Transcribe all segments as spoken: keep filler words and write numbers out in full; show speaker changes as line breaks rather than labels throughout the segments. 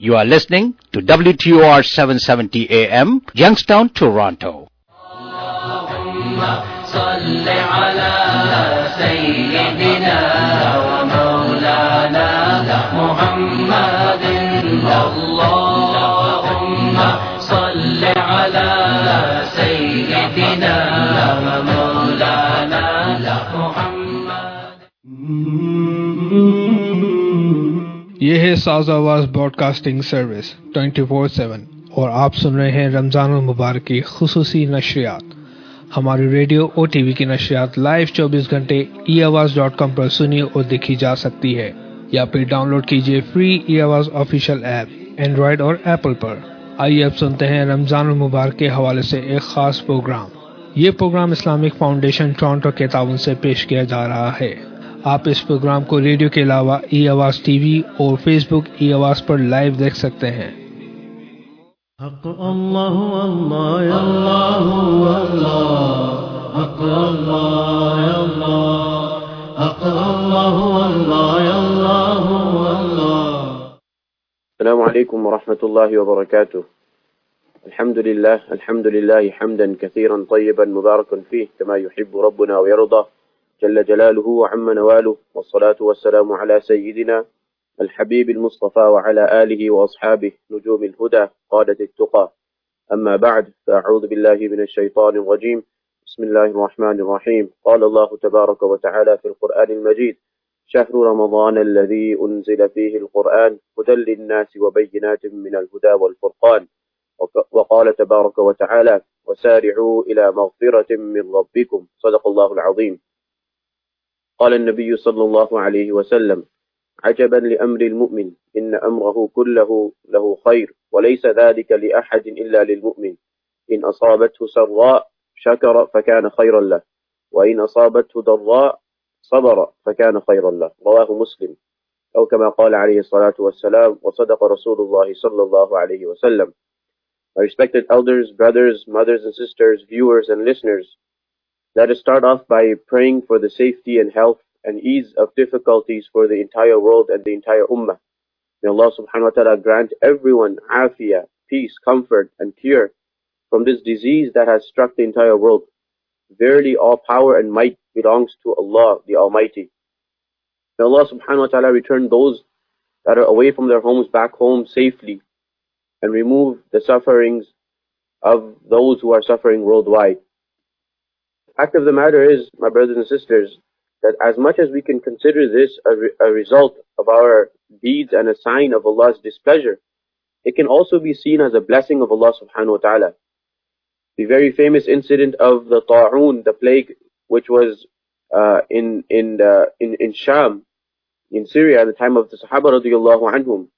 You are listening to W T O R seven seventy A M, Youngstown, Toronto.
صل على سيدنا ومولانا محمد اللهم صل على سيدنا ومولانا محمد.
ये है Saaz Awaz broadcasting service twenty four seven और आप सुन रहे हैं रमजान मुबारक की खुसूसी नशरियात. हमारी रेडियो और टीवी की नशरियात लाइव चौबीस घंटे ई आवाज डॉट कॉम पर सुनिए और देखी जा सकती है या फिर डाउनलोड कीजिए free e Awaz official app Android और एप्पल पर. आइए अब सुनते हैं रमजान मुबारक के हवाले से एक खास प्रोग्राम. ये प्रोग्राम इस्लामिक फाउंडेशन टोरंटो के ताउन से पेश किया जा रहा है. आप इस प्रोग्राम को रेडियो के अलावा ई आवाज टीवी और फेसबुक ई आवाज पर लाइव देख सकते हैं.
हक अल्लाह अल्लाह अल्लाह अल्लाह हक अल्लाह अल्लाह हक अल्लाह अल्लाह अल्लाह अल्लाह.
السلام عليكم ورحمة الله وبركاته. الحمد لله الحمد لله حمدا كثيرا طيبا مباركا فيه كما يحب ربنا ويرضى جل جلاله وعم نواله, والصلاة والسلام على سيدنا الحبيب المصطفى وعلى آله وأصحابه نجوم الهدى قادة التقى. أما بعد, فأعوذ بالله من الشيطان الرجيم. بسم الله الرحمن الرحيم. قال الله تبارك وتعالى في القرآن المجيد: شهر رمضان الذي أنزل فيه القرآن هدى للناس وبينات من الهدى والفرقان. وقال تبارك وتعالى: وسارعوا إلى مغفرة من ربكم. صدق الله العظيم. قال النبي صلى الله عليه وسلم: عجبا لأمر المؤمن إن أمره كله له خير وليس ذلك لأحد إلا للمؤمن إن أصابته سراء شكر فكان خيرا له وإن أصابته ضراء صبر فكان خيرا له. رواه مسلم. أو كما قال عليه الصلاة والسلام. وصدق رسول الله صلى الله عليه وسلم. My respected elders, brothers, mothers and sisters, viewers and listeners, let us start off by praying for the safety and health and ease of difficulties for the entire world and the entire ummah. May Allah subhanahu wa ta'ala grant everyone afiyah, peace, comfort and cure from this disease that has struck the entire world. Verily all power and might belongs to Allah the Almighty. May Allah subhanahu wa ta'ala return those that are away from their homes back home safely and remove the sufferings of those who are suffering worldwide. Fact of the matter is, my brothers and sisters, that as much as we can consider this a, re a result of our deeds and a sign of Allah's displeasure, it can also be seen as a blessing of Allah subhanahu wa ta'ala. The very famous incident of the Ta'un, the plague, which was uh, in in, the, in in Sham, in Syria, at the time of the Sahaba radiyallahu anhum.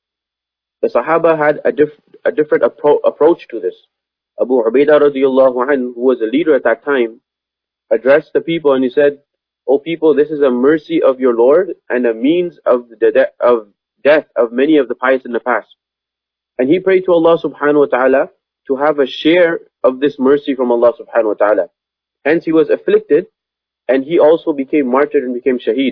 The Sahaba had a, diff a different appro approach to this. Abu Ubaidah radiyallahu anhu, who was a leader at that time, addressed the people and he said, "O people, this is a mercy of your Lord and a means of the de of death of many of the pious in the past." And he prayed to Allah subhanahu wa ta'ala to have a share of this mercy from Allah subhanahu wa ta'ala. Hence he was afflicted and he also became martyred and became shaheed.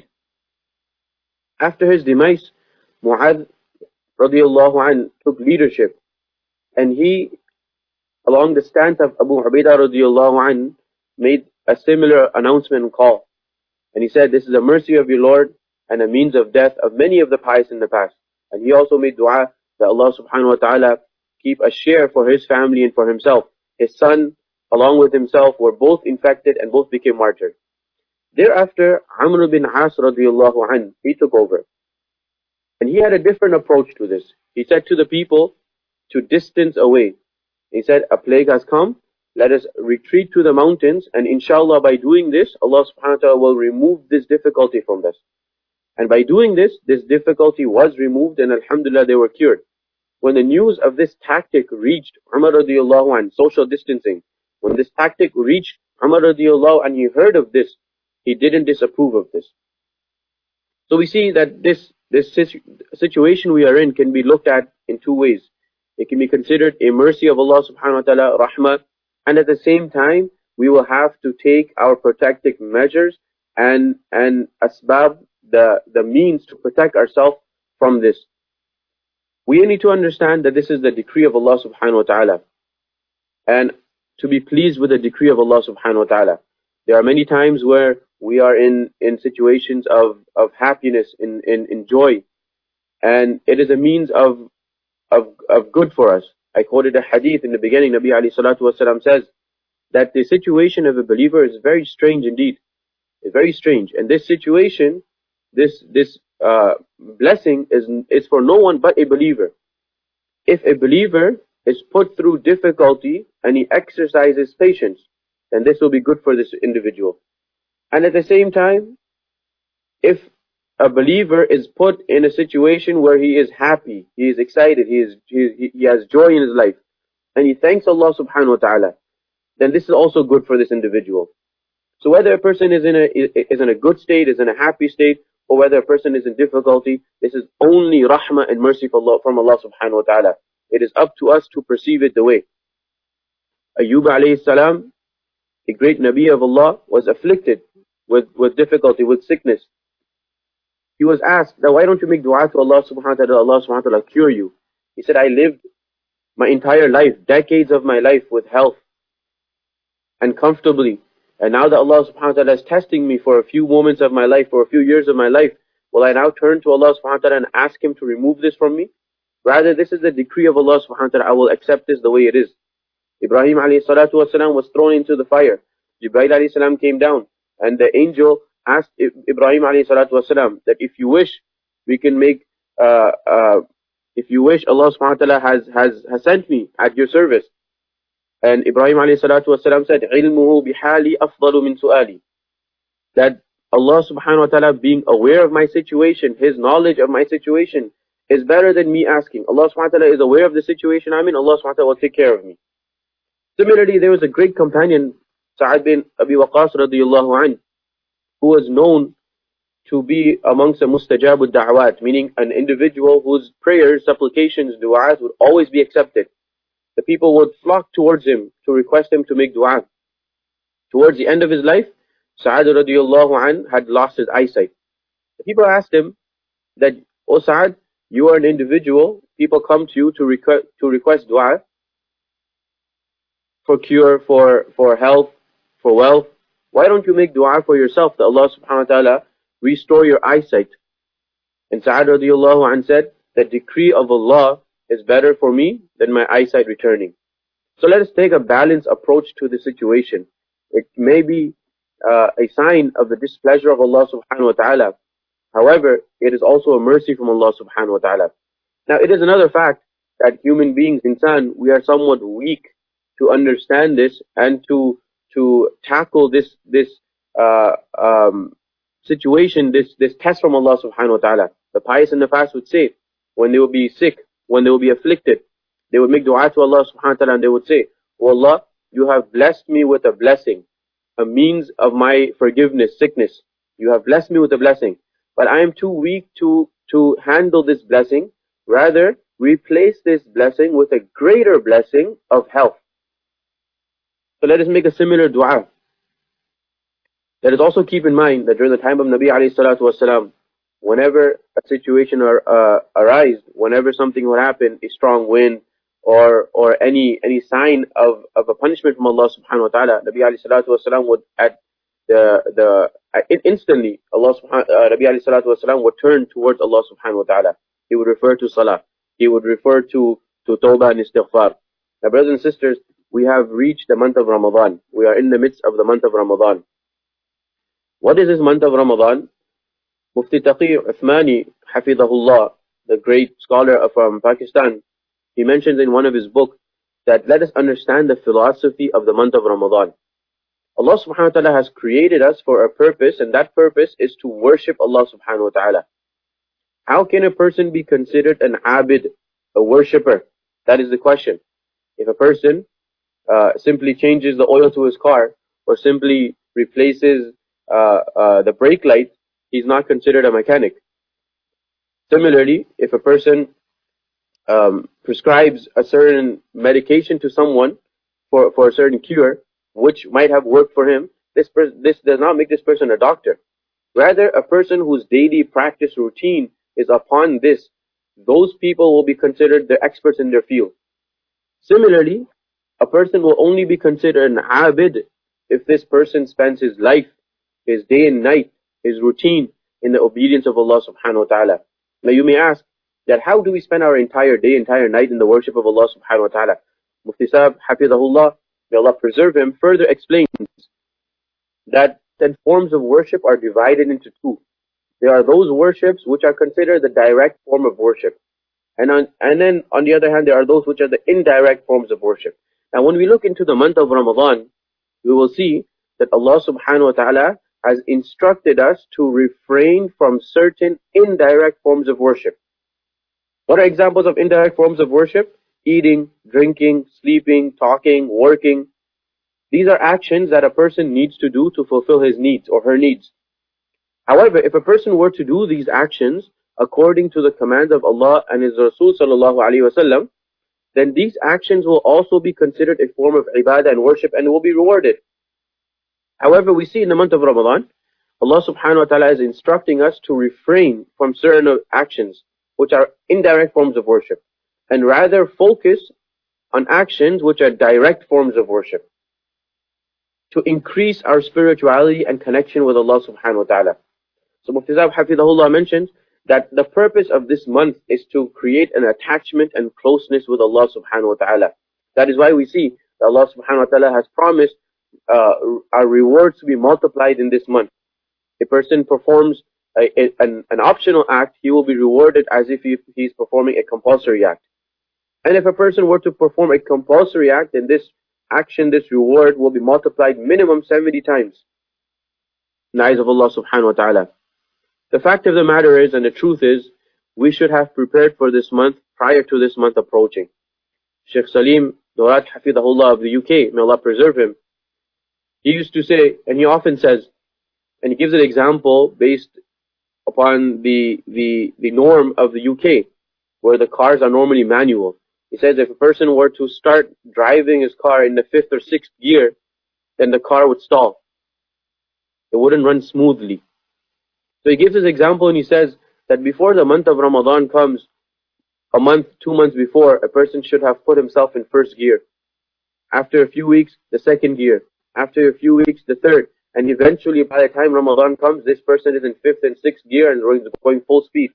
After his demise, Mu'adh radiyallahu anhu took leadership and he, along the stance of Abu Ubaidah radiyallahu anhu, made a similar announcement and call. And he said, "This is a mercy of your Lord and a means of death of many of the pious in the past." And he also made dua that Allah subhanahu wa ta'ala keep a share for his family and for himself. His son, along with himself, were both infected and both became martyred. Thereafter, Amr bin As radiyallahu anhu, he took over. And he had a different approach to this. He said to the people to distance away. He said, "A plague has come. Let us retreat to the mountains, and inshallah by doing this, Allah subhanahu wa ta'ala will remove this difficulty from us." And by doing this, this difficulty was removed and alhamdulillah they were cured. When the news of this tactic reached Umar radiyallahu anhu, social distancing, when this tactic reached Umar radiyallahu anhu, he heard of this, he didn't disapprove of this. So we see that this, this situ situation we are in can be looked at in two ways. It can be considered a mercy of Allah subhanahu wa ta'ala, rahmah, and at the same time, we will have to take our protective measures and, and asbab, the, the means to protect ourselves from this. we need to understand that this is the decree of Allah subhanahu wa ta'ala. And to be pleased with the decree of Allah subhanahu wa ta'ala. There are many times where we are in, in situations of, of happiness, in, in, in joy. And it is a means of, of, of good for us. I quoted a hadith in the beginning. Nabi alayhi salatu wasalam says that the situation of a believer is very strange indeed. It's very strange. And this situation, this, this, uh, blessing is, is for no one but a believer. If a believer is put through difficulty and he exercises patience, then this will be good for this individual. And at the same time, if a believer is put in a situation where he is happy, he is excited, he is he, he has joy in his life, and he thanks Allah subhanahu wa ta'ala, then this is also good for this individual. So whether a person is in a is in a good state, is in a happy state, or whether a person is in difficulty, this is only rahmah and mercy from Allah, from Allah subhanahu wa ta'ala. It is up to us to perceive it the way. Ayyub alayhi salam, a great Nabi of Allah, was afflicted with, with difficulty, with sickness. He was asked, now why don't you make dua to Allah subhanahu wa ta'ala, Allah subhanahu wa ta'ala cure you? He said, I lived my entire life, decades of my life with health and comfortably. And now that Allah subhanahu wa ta'ala is testing me for a few moments of my life, for a few years of my life, will I now turn to Allah subhanahu wa ta'ala and ask Him to remove this from me? Rather, this is the decree of Allah subhanahu wa ta'ala. I will accept this the way it is. Ibrahim alayhi salatu wasalam was thrown into the fire. Jibreel alayhi salam came down, and the angel asked Ibrahim alayhi salatu wasalam that if you wish, we can make, uh, uh, if you wish, Allah subhanahu wa ta'ala has, has, has sent me at your service. And Ibrahim alayhi salatu wasalam said, ilmuhu bihali afdalu min su'ali. That Allah subhanahu wa ta'ala being aware of my situation, His knowledge of my situation is better than me asking. Allah subhanahu wa ta'ala is aware of the situation I'm in, Allah subhanahu wa ta'ala will take care of me. Similarly, there was a great companion, Sa'ad bin Abi Waqqas radiyallahu anh, who was known to be amongst the mustajabud da'awat, meaning an individual whose prayers, supplications, du'as would always be accepted. The people would flock towards him to request him to make du'a. Towards the end of his life, Sa'ad radiyallahu anh had lost his eyesight. The people asked him that, O Sa'ad, you are an individual, people come to you to, requ to request du'a for cure, for, for health, for wealth. Why don't you make dua for yourself that Allah subhanahu wa ta'ala restore your eyesight? And Sa'ad radiallahu anh said, the decree of Allah is better for me than my eyesight returning. So let us take a balanced approach to the situation. It may be uh, a sign of the displeasure of Allah subhanahu wa ta'ala. However, it is also a mercy from Allah subhanahu wa ta'ala. Now it is another fact that human beings, insan, we are somewhat weak to understand this and to to tackle this this uh, um, situation, this this test from Allah subhanahu wa ta'ala. The pious and the fast would say, when they will be sick, when they will be afflicted, they would make dua to Allah subhanahu wa ta'ala and they would say, Oh Allah, you have blessed me with a blessing, a means of my forgiveness, sickness. You have blessed me with a blessing, but I am too weak to to handle this blessing. Rather, replace this blessing with a greater blessing of health. So let us make a similar dua. Let us also keep in mind that during the time of Nabi alayhi salatu wasalam, whenever a situation or uh, arise, whenever something would happen, a strong wind or or any any sign of, of a punishment from Allah subhanahu wa ta'ala, Nabi alayhi salatu wasalam would at the the uh, instantly Allah subhanahu uh, Nabi alayhi salatu wasalam would turn towards Allah subhanahu wa ta'ala. He would refer to salah. He would refer to to tawbah and istighfar. Now, brothers and sisters, we have reached the month of Ramadan. We are in the midst of the month of Ramadan. What is this month of Ramadan? Mufti Taqi Uthmani, Hafidahullah, the great scholar from Pakistan, he mentions in one of his books that let us understand the philosophy of the month of Ramadan. Allah subhanahu wa ta'ala has created us for a purpose, and that purpose is to worship Allah subhanahu wa ta'ala. How can a person be considered an abid, a worshipper? That is the question. If a person Uh, simply changes the oil to his car or simply replaces uh, uh, the brake light, he's not considered a mechanic. Similarly, if a person um, prescribes a certain medication to someone for, for a certain cure, which might have worked for him, this, this does not make this person a doctor. Rather, a person whose daily practice routine is upon this, those people will be considered the experts in their field. Similarly, a person will only be considered an abid if this person spends his life, his day and night, his routine in the obedience of Allah subhanahu wa ta'ala. Now you may ask that how do we spend our entire day, entire night in the worship of Allah subhanahu wa ta'ala? Mufti Sahib, Hafidahullah, may Allah preserve him, further explains that ten forms of worship are divided into two. There are those worships which are considered the direct form of worship. And, on, and then on the other hand, there are those which are the indirect forms of worship. Now when we look into the month of Ramadan, we will see that Allah subhanahu wa ta'ala has instructed us to refrain from certain indirect forms of worship. What are examples of indirect forms of worship? Eating, drinking, sleeping, talking, working. These are actions that a person needs to do to fulfill his needs or her needs. However, if a person were to do these actions according to the command of Allah and His Rasul sallallahu alaihi wasallam, then these actions will also be considered a form of ibadah and worship and will be rewarded. However, we see in the month of Ramadan, Allah subhanahu wa ta'ala is instructing us to refrain from certain actions which are indirect forms of worship and rather focus on actions which are direct forms of worship to increase our spirituality and connection with Allah subhanahu wa ta'ala. So Mufti Sahib Hafidahullah mentioned that the purpose of this month is to create an attachment and closeness with Allah subhanahu wa ta'ala. That is why we see that Allah subhanahu wa ta'ala has promised uh, our rewards to be multiplied in this month. A person performs a, a, an, an optional act, he will be rewarded as if he, he is performing a compulsory act. And if a person were to perform a compulsory act, then this action, this reward will be multiplied minimum seventy times in the eyes of Allah subhanahu wa ta'ala. The fact of the matter is, and the truth is, we should have prepared for this month prior to this month approaching. Sheikh Salim Dorat Hafidahullah of the U K, may Allah preserve him, he used to say, and he often says, and he gives an example based upon the, the, the norm of the U K, where the cars are normally manual. He says if a person were to start driving his car in the fifth or sixth gear, then the car would stall. It wouldn't run smoothly. So he gives his example and he says that before the month of Ramadan comes, a month, two months before, a person should have put himself in first gear. After a few weeks, the second gear. After a few weeks, the third. And eventually, by the time Ramadan comes, this person is in fifth and sixth gear and going full speed.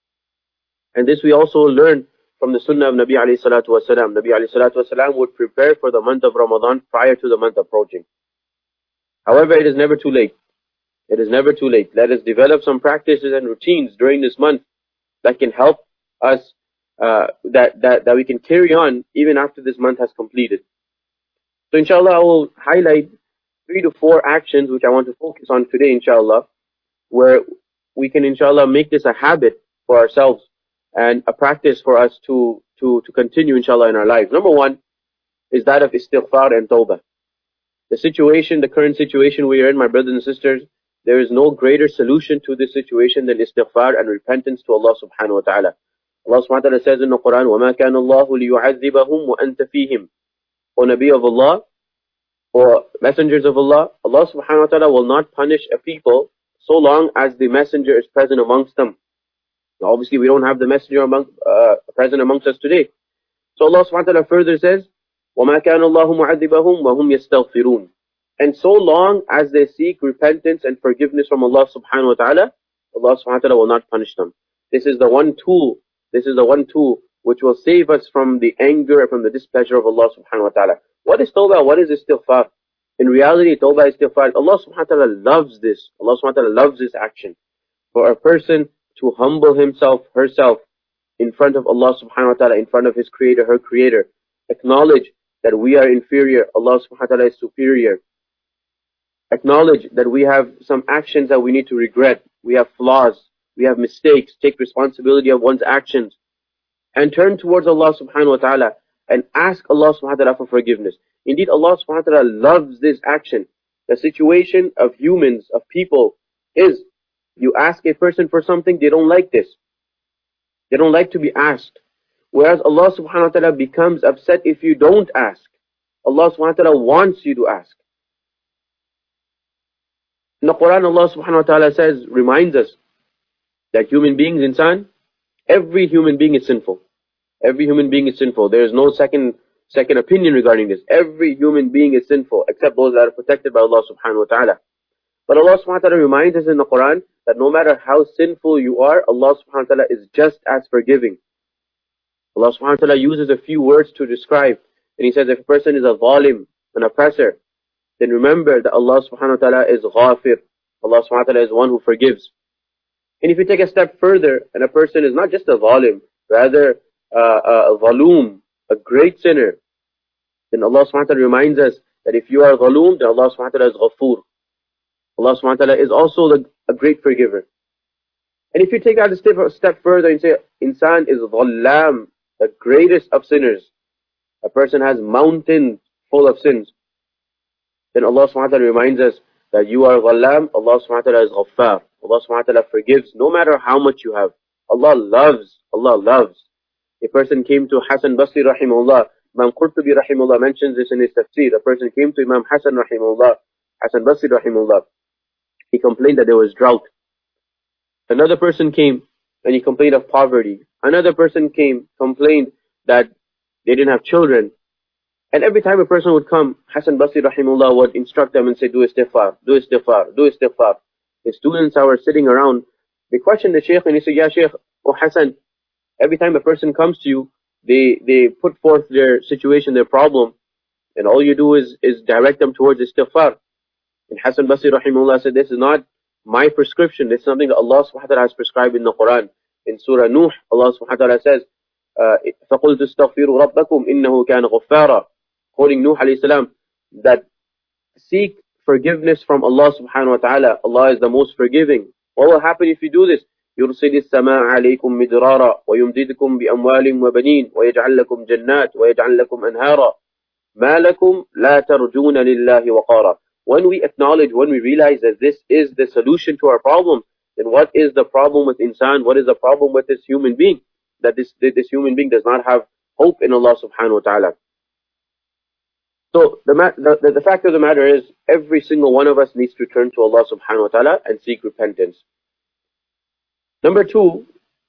And this we also learn from the Sunnah of Nabi alayhi salatu wasalam. Nabi alayhi salatu wasalam would prepare for the month of Ramadan prior to the month approaching. However, it is never too late. It is never too late. Let us develop some practices and routines during this month that can help us, uh, that, that, that we can carry on even after this month has completed. So inshallah, I will highlight three to four actions which I want to focus on today, inshallah, where we can, inshallah, make this a habit for ourselves and a practice for us to, to, to continue, inshallah, in our lives. Number one is that of istighfar and tawbah. The situation, the current situation we are in, my brothers and sisters, there is no greater solution to this situation than istighfar and repentance to Allah subhanahu wa ta'ala. Allah subhanahu wa ta'ala says in the Quran, وَمَا كَانَ اللَّهُ لِيُعَذِّبَهُمْ وَأَنْتَ فِيهِمْ. O Nabi of Allah, or messengers of Allah, Allah subhanahu wa ta'ala will not punish a people so long as the messenger is present amongst them. Now, obviously, we don't have the messenger among, uh, present amongst us today. So Allah subhanahu wa ta'ala further says, وَمَا كَانَ اللَّهُ مُعَذِّبَهُمْ وَهُمْ يَسْتَغْفِرُونَ. And so long as they seek repentance and forgiveness from Allah subhanahu wa ta'ala, Allah subhanahu wa ta'ala will not punish them. This is the one tool, this is the one tool which will save us from the anger and from the displeasure of Allah subhanahu wa ta'ala. What is tawbah? What is istighfar? In reality, tawbah, istighfar, Allah subhanahu wa ta'ala loves this. Allah subhanahu wa ta'ala loves this action. For a person to humble himself, herself, in front of Allah subhanahu wa ta'ala, in front of his creator, her creator, acknowledge that we are inferior, Allah subhanahu wa ta'ala is superior. Acknowledge that we have some actions that we need to regret. We have flaws. We have mistakes. Take responsibility of one's actions. And turn towards Allah subhanahu wa ta'ala and ask Allah subhanahu wa ta'ala for forgiveness. Indeed, Allah subhanahu wa ta'ala loves this action. The situation of humans, of people, is you ask a person for something, they don't like this. They don't like to be asked. Whereas Allah subhanahu wa ta'ala becomes upset if you don't ask. Allah subhanahu wa ta'ala wants you to ask. In the Quran, Allah subhanahu wa ta'ala says, reminds us that human beings, insan, Every human being is sinful. Every human being is sinful. There is no second second opinion regarding this. Every human being is sinful, except those that are protected by Allah subhanahu wa ta'ala. But Allah subhanahu wa ta'ala reminds us in the Quran that no matter how sinful you are, Allah subhanahu wa ta'ala is just as forgiving. Allah subhanahu wa ta'ala uses a few words to describe. And He says, if a person is a zalim, an oppressor, then remember that Allah subhanahu wa ta'ala is ghafir. Allah subhanahu wa ta'ala is one who forgives. And if you take a step further, and a person is not just a zalim, rather uh, a zaloom, a great sinner, then Allah subhanahu wa ta'ala reminds us that if you are zaloom, then Allah subhanahu wa ta'ala is ghafoor. Allah subhanahu wa ta'ala is also the, a great forgiver. And if you take that a step, a step further and say, insan is dhallam, the greatest of sinners, a person has mountains full of sins, then Allah subhanahu wa ta'ala reminds us that you are dhallam, Allah subhanahu wa ta'ala is ghaffar. Allah subhanahu wa ta'ala forgives no matter how much you have. Allah loves, Allah loves. A person came to Hasan Basri rahimahullah, Imam Qurtubi rahimahullah mentions this in his tafsir. A person came to Imam Hasan rahimahullah, Hasan Basri rahimahullah. He complained that there was drought. Another person came and he complained of poverty. Another person came, complained that they didn't have children. And every time a person would come, Hasan Basri rahimahullah would instruct them and say, do istighfar, do istighfar, do istighfar. His students who were sitting around, they questioned the Shaykh and he said, Ya Shaykh, oh Hasan, every time a person comes to you, they they put forth their situation, their problem, and all you do is, is direct them towards istighfar. And Hasan Basri rahimahullah said, this is not my prescription, this is something that Allah subhanahu wa ta'ala has prescribed in the Quran. In Surah Nuh, Allah subhanahu wa ta'ala says, فَقُلْتُ اسْتَغْفِرُوا رَبَّكُمْ إِنَّهُ كَانَ غَفَّارًا, quoting Nuh alayhi salam, that seek forgiveness from Allah subhanahu wa ta'ala. Allah is the most forgiving. What will happen if you do this? يُرْسِلِ السَّمَاءَ عَلَيْكُمْ مِدْرَارًا وَيُمْدِدْكُمْ بِأَمْوَالٍ وَبَنِينَ وَيَجْعَلْ لَكُمْ جَنَّاتٍ وَيَجْعَلْ لَكُمْ أَنْهَارًا مَا لَكُمْ لَا تَرْجُونَ لِلَّهِ وَقَارًا. When we acknowledge, when we realize that this is the solution to our problem, then what is the problem with insan? What is the problem with this human being? That this, this human being does not have hope in Allah subhanahu wa ta'ala. So the, the, the fact of the matter is, every single one of us needs to turn to Allah subhanahu wa ta'ala and seek repentance. Number two,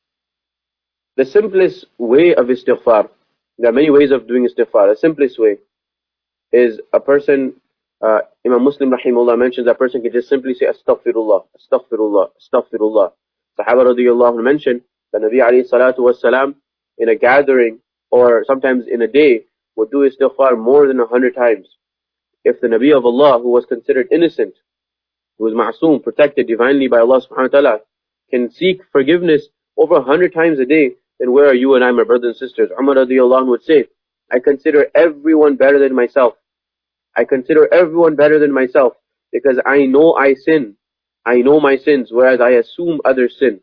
the simplest way of istighfar, there are many ways of doing istighfar. The simplest way is a person, uh, Imam Muslim rahimahullah mentions, a person can just simply say astaghfirullah, astaghfirullah, astaghfirullah. Sahaba radiyallahu anhu mentioned that Nabi alayhi salatu wasalam in a gathering or sometimes in a day would do istighfar more than a hundred times. If the Nabi of Allah, who was considered innocent, who was ma'soom, protected divinely by Allah subhanahu wa ta'ala, can seek forgiveness over a hundred times a day, then where are you and I, my brothers and sisters? Umar radiyallahu anhu would say, I consider everyone better than myself. I consider everyone better than myself because I know I sin. I know my sins, whereas I assume others sin.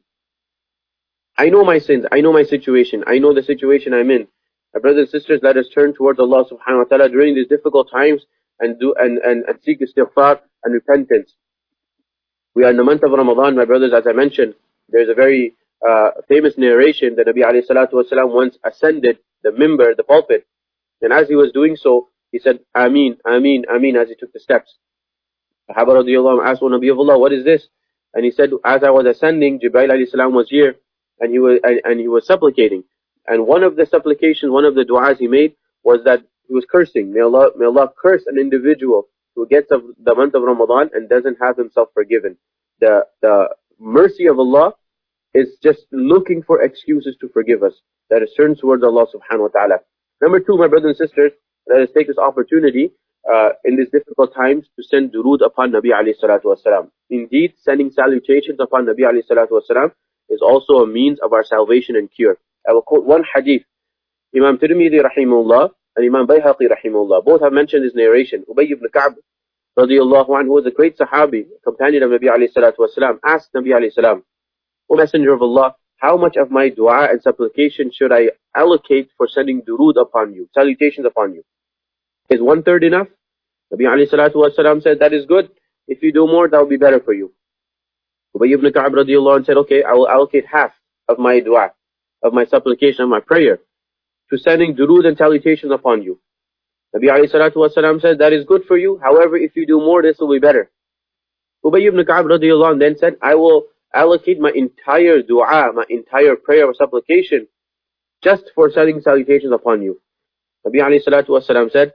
I know my sins. I know my situation. I know the situation I'm in. My brothers and sisters, let us turn towards Allah subhanahu wa ta'ala during these difficult times and do and, and, and seek istighfar and repentance. We are in the month of Ramadan, my brothers, as I mentioned. There's a very uh, famous narration that Nabi alayhi salatu wasalam once ascended the mimbar, the pulpit. And as he was doing so, he said, Ameen, Ameen, Ameen, as he took the steps. Sahaba radiyallahu anhu asked, O Nabi of Allah, what is this? And he said, as I was ascending, Jibreel alayhi salam was here, and he was, and, and he was supplicating. And one of the supplications, one of the du'as he made was that he was cursing. May Allah, may Allah curse an individual who gets of the month of Ramadan and doesn't have himself forgiven. The, the mercy of Allah is just looking for excuses to forgive us. That is turned towards Allah subhanahu wa ta'ala. Number two, my brothers and sisters, let us take this opportunity uh, in these difficult times to send durood upon Nabi alayhi salatu wasalam. Indeed, sending salutations upon Nabi alayhi salatu wasalam is also a means of our salvation and cure. I will quote one hadith. Imam Tirmidhi rahimahullah and Imam Bayhaqi rahimahullah both have mentioned this narration. Ubay ibn Ka'b radiyallahu anhu, who was a great sahabi, companion of Nabi alayhi salatu wasalam, asked Nabi alayhi salam, O Messenger of Allah, how much of my dua and supplication should I allocate for sending durood upon you, salutations upon you? Is one third enough? Nabi alayhi salatu wasalam said, that is good. If you do more, that will be better for you. Ubay ibn Ka'b radiyallahu anhu said, okay, I will allocate half of my dua, of my supplication, of my prayer, to sending durood and salutations upon you. Nabi alayhi salatu wasalam said, that is good for you. However, if you do more, this will be better. Ubay ibn Ka'b radiyallahu anhu then said, I will allocate my entire dua, my entire prayer or supplication just for sending salutations upon you. Nabi alayhi salatu wasalam said,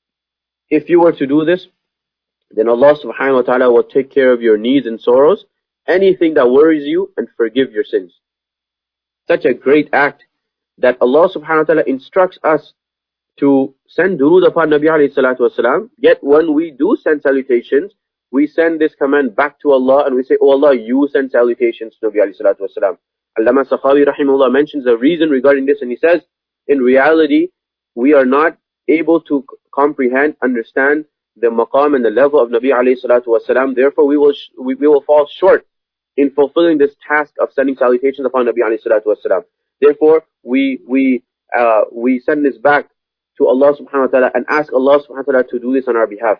if you were to do this, then Allah subhanahu wa ta'ala will take care of your needs and sorrows, anything that worries you, and forgive your sins. Such a great act that Allah subhanahu wa ta'ala instructs us to send durood upon Nabi alayhi salatu wasalam. Yet when we do send salutations, we send this command back to Allah and we say, oh Allah, you send salutations to Nabi alayhi salatu wasalam. Allama Sakhawi rahimahullah mentions a reason regarding this, and he says, in reality, we are not able to comprehend, understand the maqam and the level of Nabi alayhi salatu wasalam. Therefore, we will, we, we will fall short in fulfilling this task of sending salutations upon Nabi alayhi salatu wasalam. Therefore, we, we, uh, we send this back to Allah subhanahu wa ta'ala and ask Allah subhanahu wa ta'ala to do this on our behalf.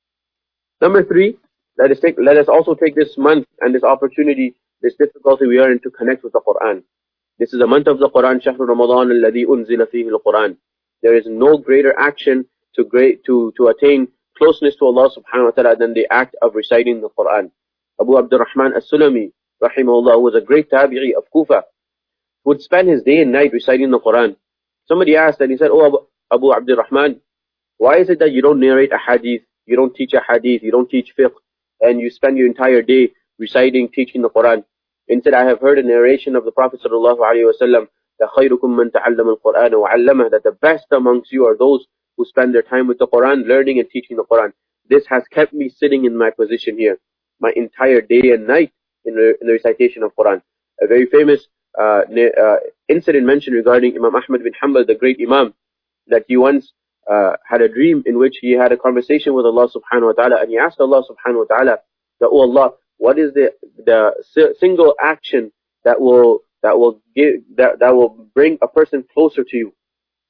Number three, let us take, let us also take this month and this opportunity, this difficulty we are in, to connect with the Quran. This is a month of the Quran, شهر رمضان الذي أنزل فيه القرآن. There is no greater action to great to to attain closeness to Allah subhanahu wa ta'ala than the act of reciting the Quran. Abu Abdurrahman as-Sulami, rahimahullah, who was a great tabi'i of Kufa, would spend his day and night reciting the Quran. Somebody asked and he said, oh Abu, Abu Abdurrahman, why is it that you don't narrate a hadith, you don't teach a hadith, you don't teach fiqh, and you spend your entire day reciting, teaching the Quran? Instead, I have heard a narration of the Prophet sallallahu alaihi wasallam that خَيْرُكُمْ مَنْ تَعَلَّمَ الْقُرْآنَ وَعَلَّمَهُ, that the best amongst you are those who spend their time with the Quran, learning and teaching the Quran. This has kept me sitting in my position here, my entire day and night in the, in the recitation of Quran. A very famous uh, uh, incident mentioned regarding Imam Ahmad bin Hanbal, the great Imam, that he once uh, had a dream in which he had a conversation with Allah subhanahu wa ta'ala, and he asked Allah subhanahu wa ta'ala that, oh Allah, what is the the single action that will that will give that that will bring a person closer to you?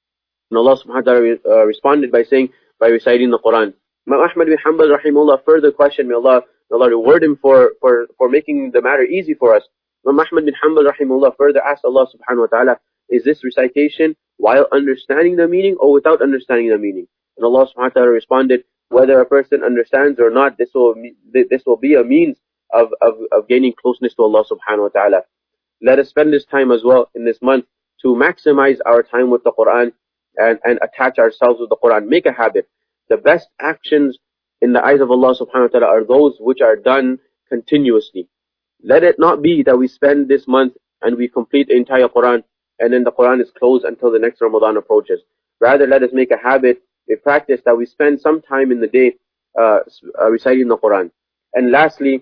And Allah subhanahu wa ta'ala uh, responded by saying, by reciting the Quran. Imam Ahmad bin Hanbal rahimahullah further questioned, may Allah, may Allah reward him for, for, for making the matter easy for us. Imam Ahmad bin Hanbal rahimahullah further asked Allah subhanahu wa ta'ala, is this recitation while understanding the meaning or without understanding the meaning? And Allah subhanahu wa ta'ala responded, whether a person understands or not, this will this will be a means of, of, of gaining closeness to Allah subhanahu wa ta'ala. Let us spend this time as well in this month to maximize our time with the Quran and, and attach ourselves with the Quran. Make a habit. The best actions in the eyes of Allah subhanahu wa ta'ala are those which are done continuously. Let it not be that we spend this month and we complete the entire Quran and then the Quran is closed until the next Ramadan approaches. Rather, let us make a habit, a practice that we spend some time in the day uh, uh, reciting the Quran. And lastly,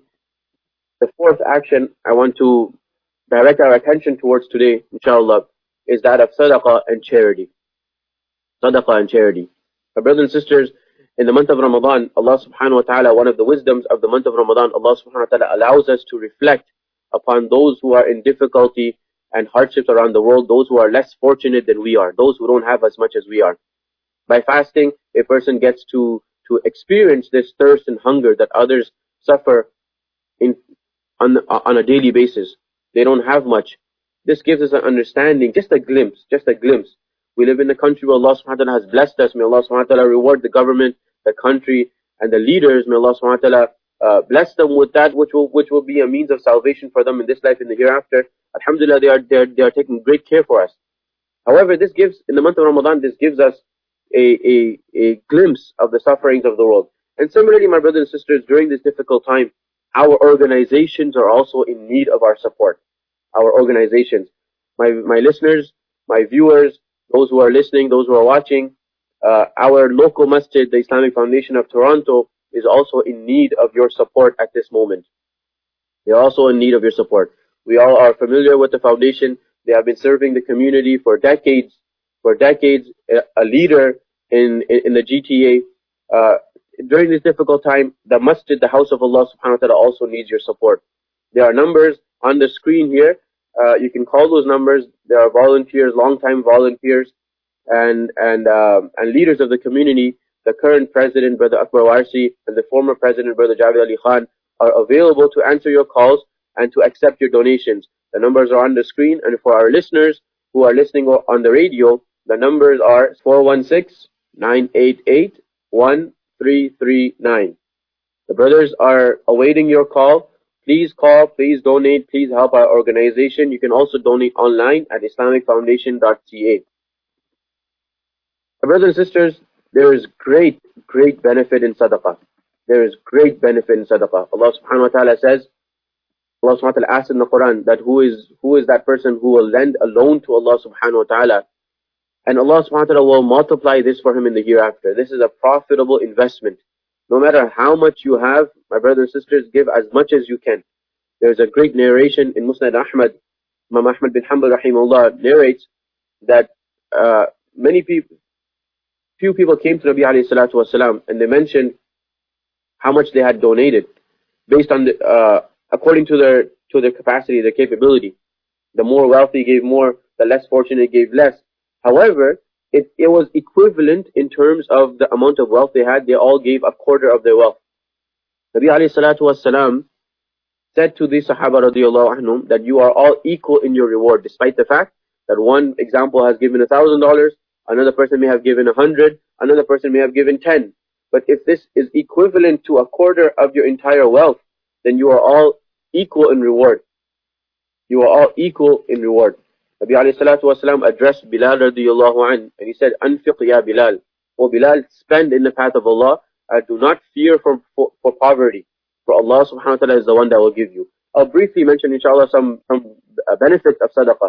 the fourth action I want to direct our attention towards today, inshallah, is that of sadaqah and charity. Sadaqah and charity. My brothers and sisters, in the month of Ramadan, Allah subhanahu wa ta'ala, one of the wisdoms of the month of Ramadan, Allah subhanahu wa ta'ala allows us to reflect upon those who are in difficulty and hardships around the world, those who are less fortunate than we are, those who don't have as much as we are. By fasting, a person gets to, to experience this thirst and hunger that others suffer in, on, on a daily basis. They don't have much. This gives us an understanding, just a glimpse, just a glimpse. We live in a country where Allah subhanahu wa ta'ala has blessed us. May Allah subhanahu wa ta'ala reward the government, the country, and the leaders. May Allah subhanahu wa ta'ala uh, bless them with that which will which will be a means of salvation for them in this life and the hereafter. Alhamdulillah, they are, they are, they are taking great care for us. However, this gives, in the month of Ramadan, this gives us a, a, a glimpse of the sufferings of the world. And similarly, my brothers and sisters, during this difficult time, our organizations are also in need of our support. Our organizations. My, my listeners, my viewers, those who are listening, those who are watching, uh, our local masjid, the Islamic Foundation of Toronto, is also in need of your support at this moment. They are also in need of your support. We all are familiar with the foundation. They have been serving the community for decades. For decades, a leader in, in, in the G T A. Uh, during this difficult time, the masjid, the house of Allah subhanahu wa ta'ala, also needs your support. There are numbers on the screen here. Uh, you can call those numbers. There are volunteers, long-time volunteers, and and um, and leaders of the community. The current president, Brother Akbar Warsi, and the former president, Brother Javed Ali Khan, are available to answer your calls and to accept your donations. The numbers are on the screen, and for our listeners who are listening on the radio, the numbers are four one six, nine eight eight, one three three nine. The brothers are awaiting your call. please call, please donate, please help our organization. You can also donate online at islamic foundation dot c a. Brothers and sisters, there is great, great benefit in sadaqah. There is great benefit in sadaqah. Allah subhanahu wa ta'ala says, Allah subhanahu wa ta'ala asks in the Quran that who is who is that person who will lend a loan to Allah subhanahu wa ta'ala, and Allah subhanahu wa ta'ala will multiply this for him in the hereafter. This is a profitable investment. No matter how much you have, my brothers and sisters, give as much as you can. There's a great narration in Musnad Ahmad. Imam Ahmad bin Hanbal rahimahullah narrates that uh, many people, few people came to Nabi alayhi salatu wasalam, and they mentioned how much they had donated based on the, uh, according to their to their capacity, their capability. The more wealthy gave more, the less fortunate gave less. However, it, it was equivalent in terms of the amount of wealth they had. They all gave a quarter of their wealth. Nabi alayhi salatu wasalam said to the Sahaba radiallahu anhum that you are all equal in your reward, despite the fact that one example has given a thousand dollars, another person may have given a hundred, another person may have given ten. But if this is equivalent to a quarter of your entire wealth, then you are all equal in reward. You are all equal in reward. Nabi alayhi salatu wasalam addressed Bilal radiallahu anh, and he said, Anfiq ya Bilal. O Bilal, spend in the path of Allah, and do not fear for, for, for poverty. For Allah subhanahu wa ta'ala is the one that will give you. I'll briefly mention inshallah some, some benefits of sadaqah.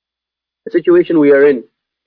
The situation we are in,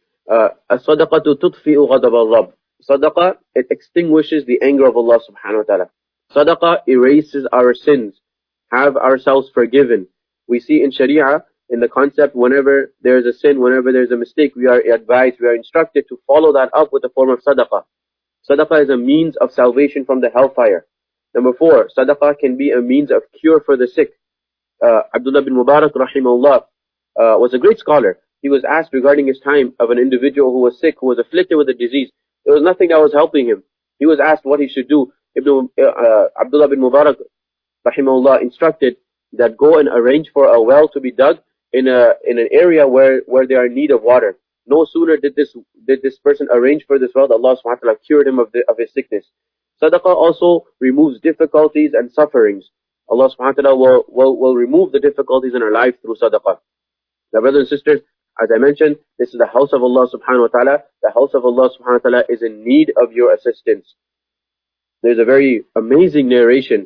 as-sadaqatu tudfi'u ghadab al-Rabb. Sadaqah, it extinguishes the anger of Allah subhanahu wa ta'ala. Sadaqah erases our sins, have ourselves forgiven. We see in Sharia, in the concept, whenever there is a sin, whenever there is a mistake, we are advised, we are instructed to follow that up with a form of sadaqah. Sadaqah is a means of salvation from the hellfire. Number four, sadaqah can be a means of cure for the sick. Uh, Abdullah bin Mubarak rahimahullah uh, was a great scholar. He was asked regarding his time of an individual who was sick, who was afflicted with a disease. There was nothing that was helping him. He was asked what he should do. Ibn, uh, Abdullah bin Mubarak rahimahullah instructed that go and arrange for a well to be dug in a in an area where, where they are in need of water. No sooner did this did this person arrange for this well, that Allah subhanahu wa ta'ala cured him of, the, of his sickness. Sadaqah also removes difficulties and sufferings. Allah subhanahu wa ta'ala will, will, will remove the difficulties in our life through sadaqah. Now brothers and sisters, as I mentioned, this is the house of Allah subhanahu wa ta'ala. The house of Allah subhanahu wa ta'ala is in need of your assistance. There's a very amazing narration.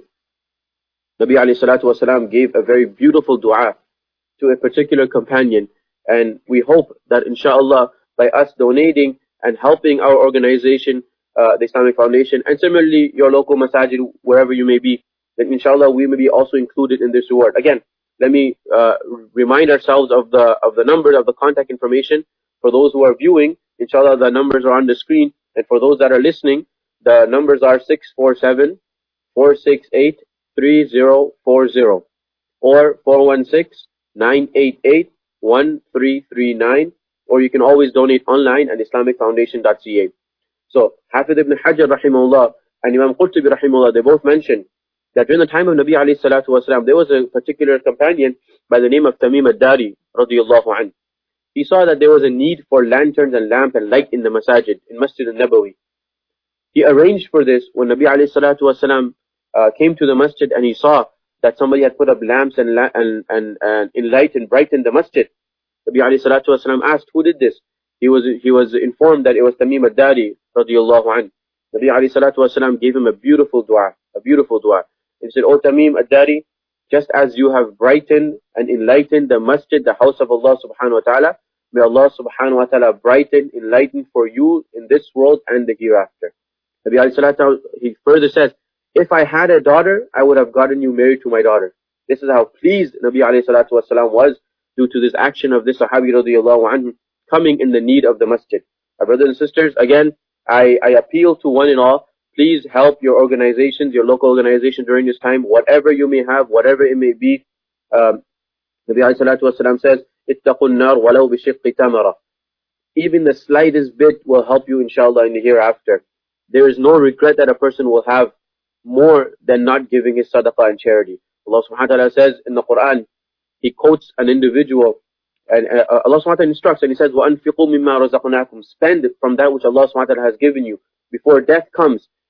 Nabi alayhi salatu wasalam gave a very beautiful dua to a particular companion, and we hope that inshallah by us donating and helping our organization, uh, the Islamic Foundation, and similarly your local masajid, wherever you may be, that inshallah we may be also included in this reward. Again, let me uh, remind ourselves of the of the numbers, of the contact information. For those who are viewing, inshallah the numbers are on the screen, and for those that are listening, the numbers are six four seven, four six eight, three zero four zero or four one six, nine eight eight, one three three nine, or you can always donate online at islamic foundation dot c a. So Hafidh ibn Hajar rahimahullah and Imam Qurtubi rahimahullah, they both mentioned that during the time of Nabi alayhi salatu wasalam, there was a particular companion by the name of Tamim ad-Dari radiyallahu anhu. He saw that there was a need for lanterns and lamp and light in the masajid, in Masjid al-Nabawi. He arranged for this when Nabi alayhi salatu wasalam uh, came to the masjid, and he saw that somebody had put up lamps and la and, and, and enlightened, brightened the masjid. Nabi alayhi salatu wasalam asked, who did this? He was, he was informed that it was Tamim ad-Dari radiyallahu anhu. Nabi alayhi salatu wasalam gave him a beautiful dua, a beautiful dua. He said, O Tamim ad-Dari, just as you have brightened and enlightened the masjid, the house of Allah subhanahu wa ta'ala, may Allah subhanahu wa ta'ala brighten, enlighten for you in this world and the hereafter. Nabi alayhi salatu, he further says, if I had a daughter, I would have gotten you married to my daughter. This is how pleased Nabi alayhi salatu wasalam was due to this action of this Sahabi radiyallahu anhu coming in the need of the masjid. Our brothers and sisters, again, I, I appeal to one and all, please help your organizations, your local organization during this time, whatever you may have, whatever it may be. Um, Nabi alayhi salatu wasalam says, اتَّقُوا النَّارِ وَلَوْ بِشِقِّ تَمَرَةٍ. Even the slightest bit will help you inshallah in the hereafter. There is no regret that a person will have more than not giving his sadaqah and charity. Allah subhanahu wa ta'ala says in the Quran, He quotes an individual, and uh, Allah subhanahu wa ta'ala instructs, and He says, وَأَنْفِقُوا مِمَّا رَزَقْنَاكُمْ. Spend from that which Allah subhanahu wa ta'ala has given you before death comes.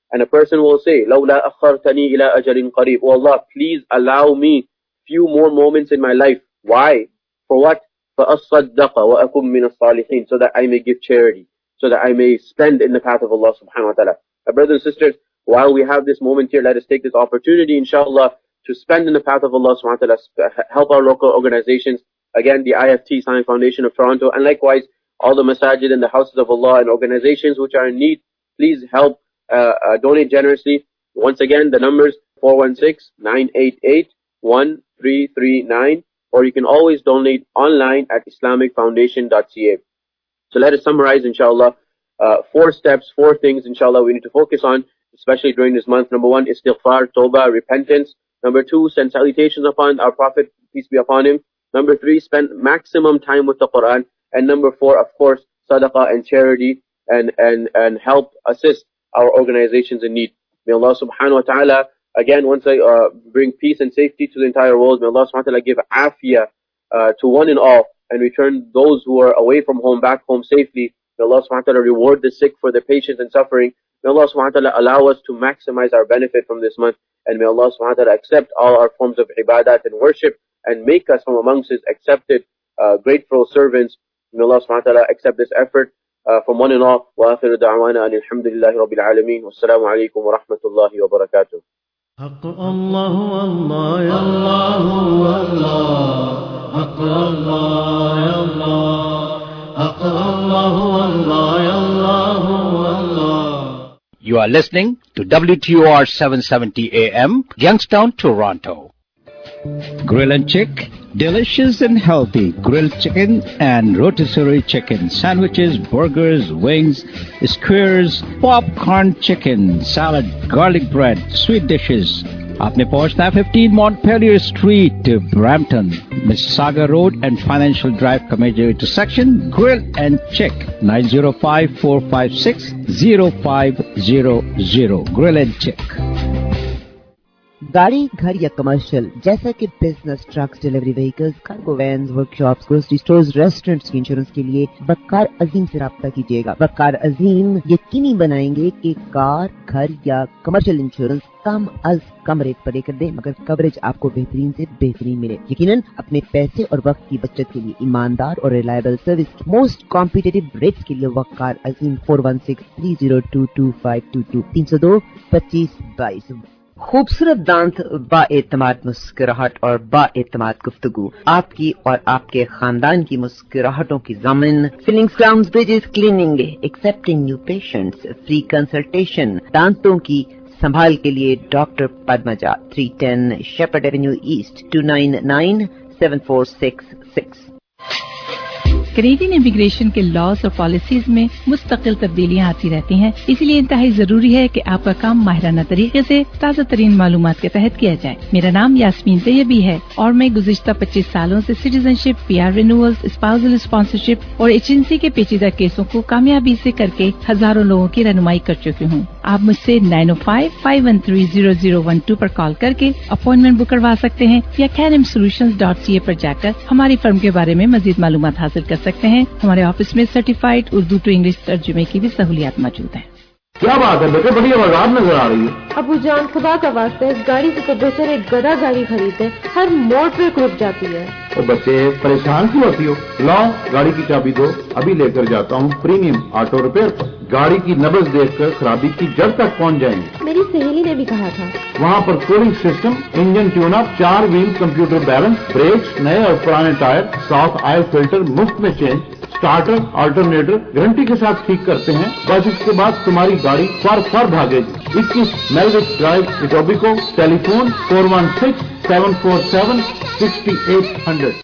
And a person will say, لَوْلَا أَخَّرْتَنِي إِلَىٰ أَجَلٍ قَرِيبٍ. Oh Allah, please allow me few more moments in my life. Why? For what? فَأَصَّدَّقَ وَأَكُمْ مِنَ الصَّالِحِينَ. So that I may give charity, so that I may spend in the path of Allah subhanahu wa ta'ala. My brothers and sisters, while we have this moment here, let us take this opportunity, inshallah, to spend in the path of Allah subhanahu wa ta'ala, help our local organizations, again, the I F T, Islamic Foundation of Toronto, and likewise, all the masajid and the houses of Allah and organizations which are in need. Please help, uh, uh, donate generously. Once again, the numbers four one six, nine eight eight, one three three nine, or you can always donate online at islamic foundation dot c a. So let us summarize, inshallah, uh, four steps, four things, inshallah, we need to focus on, especially during this month. Number one, istighfar, tawbah, repentance. Number two, send salutations upon our Prophet, peace be upon him. Number three, spend maximum time with the Quran. And number four, of course, sadaqah and charity, and, and, and help assist our organizations in need. May Allah subhanahu wa ta'ala, again, once I uh, bring peace and safety to the entire world, may Allah subhanahu wa ta'ala give afiyah uh, to one and all, and return those who are away from home back home safely. May Allah subhanahu wa ta'ala reward the sick for their patience and suffering. May Allah subhanahu wa ta'ala allow us to maximize our benefit from this month. And may Allah subhanahu wa ta'ala accept all our forms of ibadat and worship, and make us from amongst His accepted, uh, grateful servants. May Allah subhanahu wa ta'ala accept this effort uh, from one and all. Wa akhiru da'wana anil hamdulillahi rabbil alameen. Wassalamu alaikum wa rahmatullahi wa barakatuh.
حق الله الله يا الله الله حق الله يا الله حق الله الله يا الله الله.
You are listening to W T O R seven seventy A M, Youngstown, Toronto. Grill and Chick, delicious and healthy grilled chicken and rotisserie chicken, sandwiches, burgers, wings, skewers, popcorn chicken, salad, garlic bread, sweet dishes. आपने पहुंचना है fifteen Montpelier Street, Brampton, Mississauga Road and Financial Drive का major intersection. Grill and Chick, nine zero five, four five six, zero five zero zero. Grill and Chick.
गाड़ी, घर या commercial, जैसा कि business, trucks, delivery vehicles, cargo vans, workshops, grocery stores, restaurants की insurance के लिए वकार अजीम से राब्ता कीजिएगा। वकार अजीम यकीनी बनाएंगे कि कार, घर या कमर्शियल इंश्योरेंस कम अज कम रेट पर लेकर दे, मगर कवरेज आपको बेहतरीन से बेहतरीन मिले। यकीनन अपने पैसे और वक्त की बचत के लिए ईमानदार और reliable service, most competitive rates के लिए Waqar Azeem four one six three zero two two five two two तीन सौ दो पच्चीस बाईस। खूबसूरत दांत, बाएतमाद मुस्कुराहट और बाएतमाद गुफ्तगू, आपकी और आपके खानदान की मुस्कुराहटों की ज़मीन। Fillings, crowns, bridges, cleaning, accepting new patients, free consultation, दांतों की संभाल के लिए doctor Padmaja, three ten Sheppard Avenue East, two nine nine seven four six six.
Canadian immigration के लॉज और पॉलिसीज में मुस्तकिल तब्दीलियां आती रहती हैं, इसलिए इंतहाई जरूरी है कि आपका काम माहिराना तरीके से ताज़ा तरीन मालूमात के तहत किया जाए। मेरा नाम यास्मीन तैयबी है और मैं गुज़िश्ता पच्चीस सालों से citizenship, PR renewals, spousal sponsorship और एजेंसी के पेचीदा केसों को कामयाबी से करके हजारों लोगों की रहनुमाई कर चुकी हूँ। आप मुझसे nine O five, five one three, zero zero one two पर कॉल करके अपॉइंटमेंट बुक करवा सकते हैं या CanAm solutions dot C A पर जाकर हमारी फर्म के बारे में मजीद मालूमात हासिल कर सकते हैं। हमारे ऑफिस में सर्टिफाइड उर्दू टू इंग्लिश तर्जुमे की भी सहूलियात मौजूद है।
क्या बात है बेटे, बड़ी आवाज नजर आ रही है।
अबू जान, खुदा का वास्ता इस गाड़ी से तो बेहतर एक गधा गाड़ी खरीदे, हर मोड़ पे रुक जाती है।
तो बच्चे परेशान क्यों होती हो? लाओ गाड़ी की चाबी दो, अभी लेकर जाता हूँ प्रीमियम ऑटो रिपेयर पर। गाड़ी की नब्ज देखकर खराबी की जड़ तक पहुँच जाएंगे।
मेरी सहेली ने भी कहा था।
वहाँ पर cooling system, engine tune up, चार व्हील कंप्यूटर बैलेंस, ब्रेक्स, नए और पुराने टायर, साउथ ऑयल फिल्टर मुफ्त में चेंज, स्टार्टर, अल्टरनेटर गारंटी के साथ ठीक करते हैं। बस इसके बाद तुम्हारी गाड़ी फर फर भागेगी। इक्कीस Melwich Drive, Etobicoke. Telephone four one six seven four seven sixty eight hundred.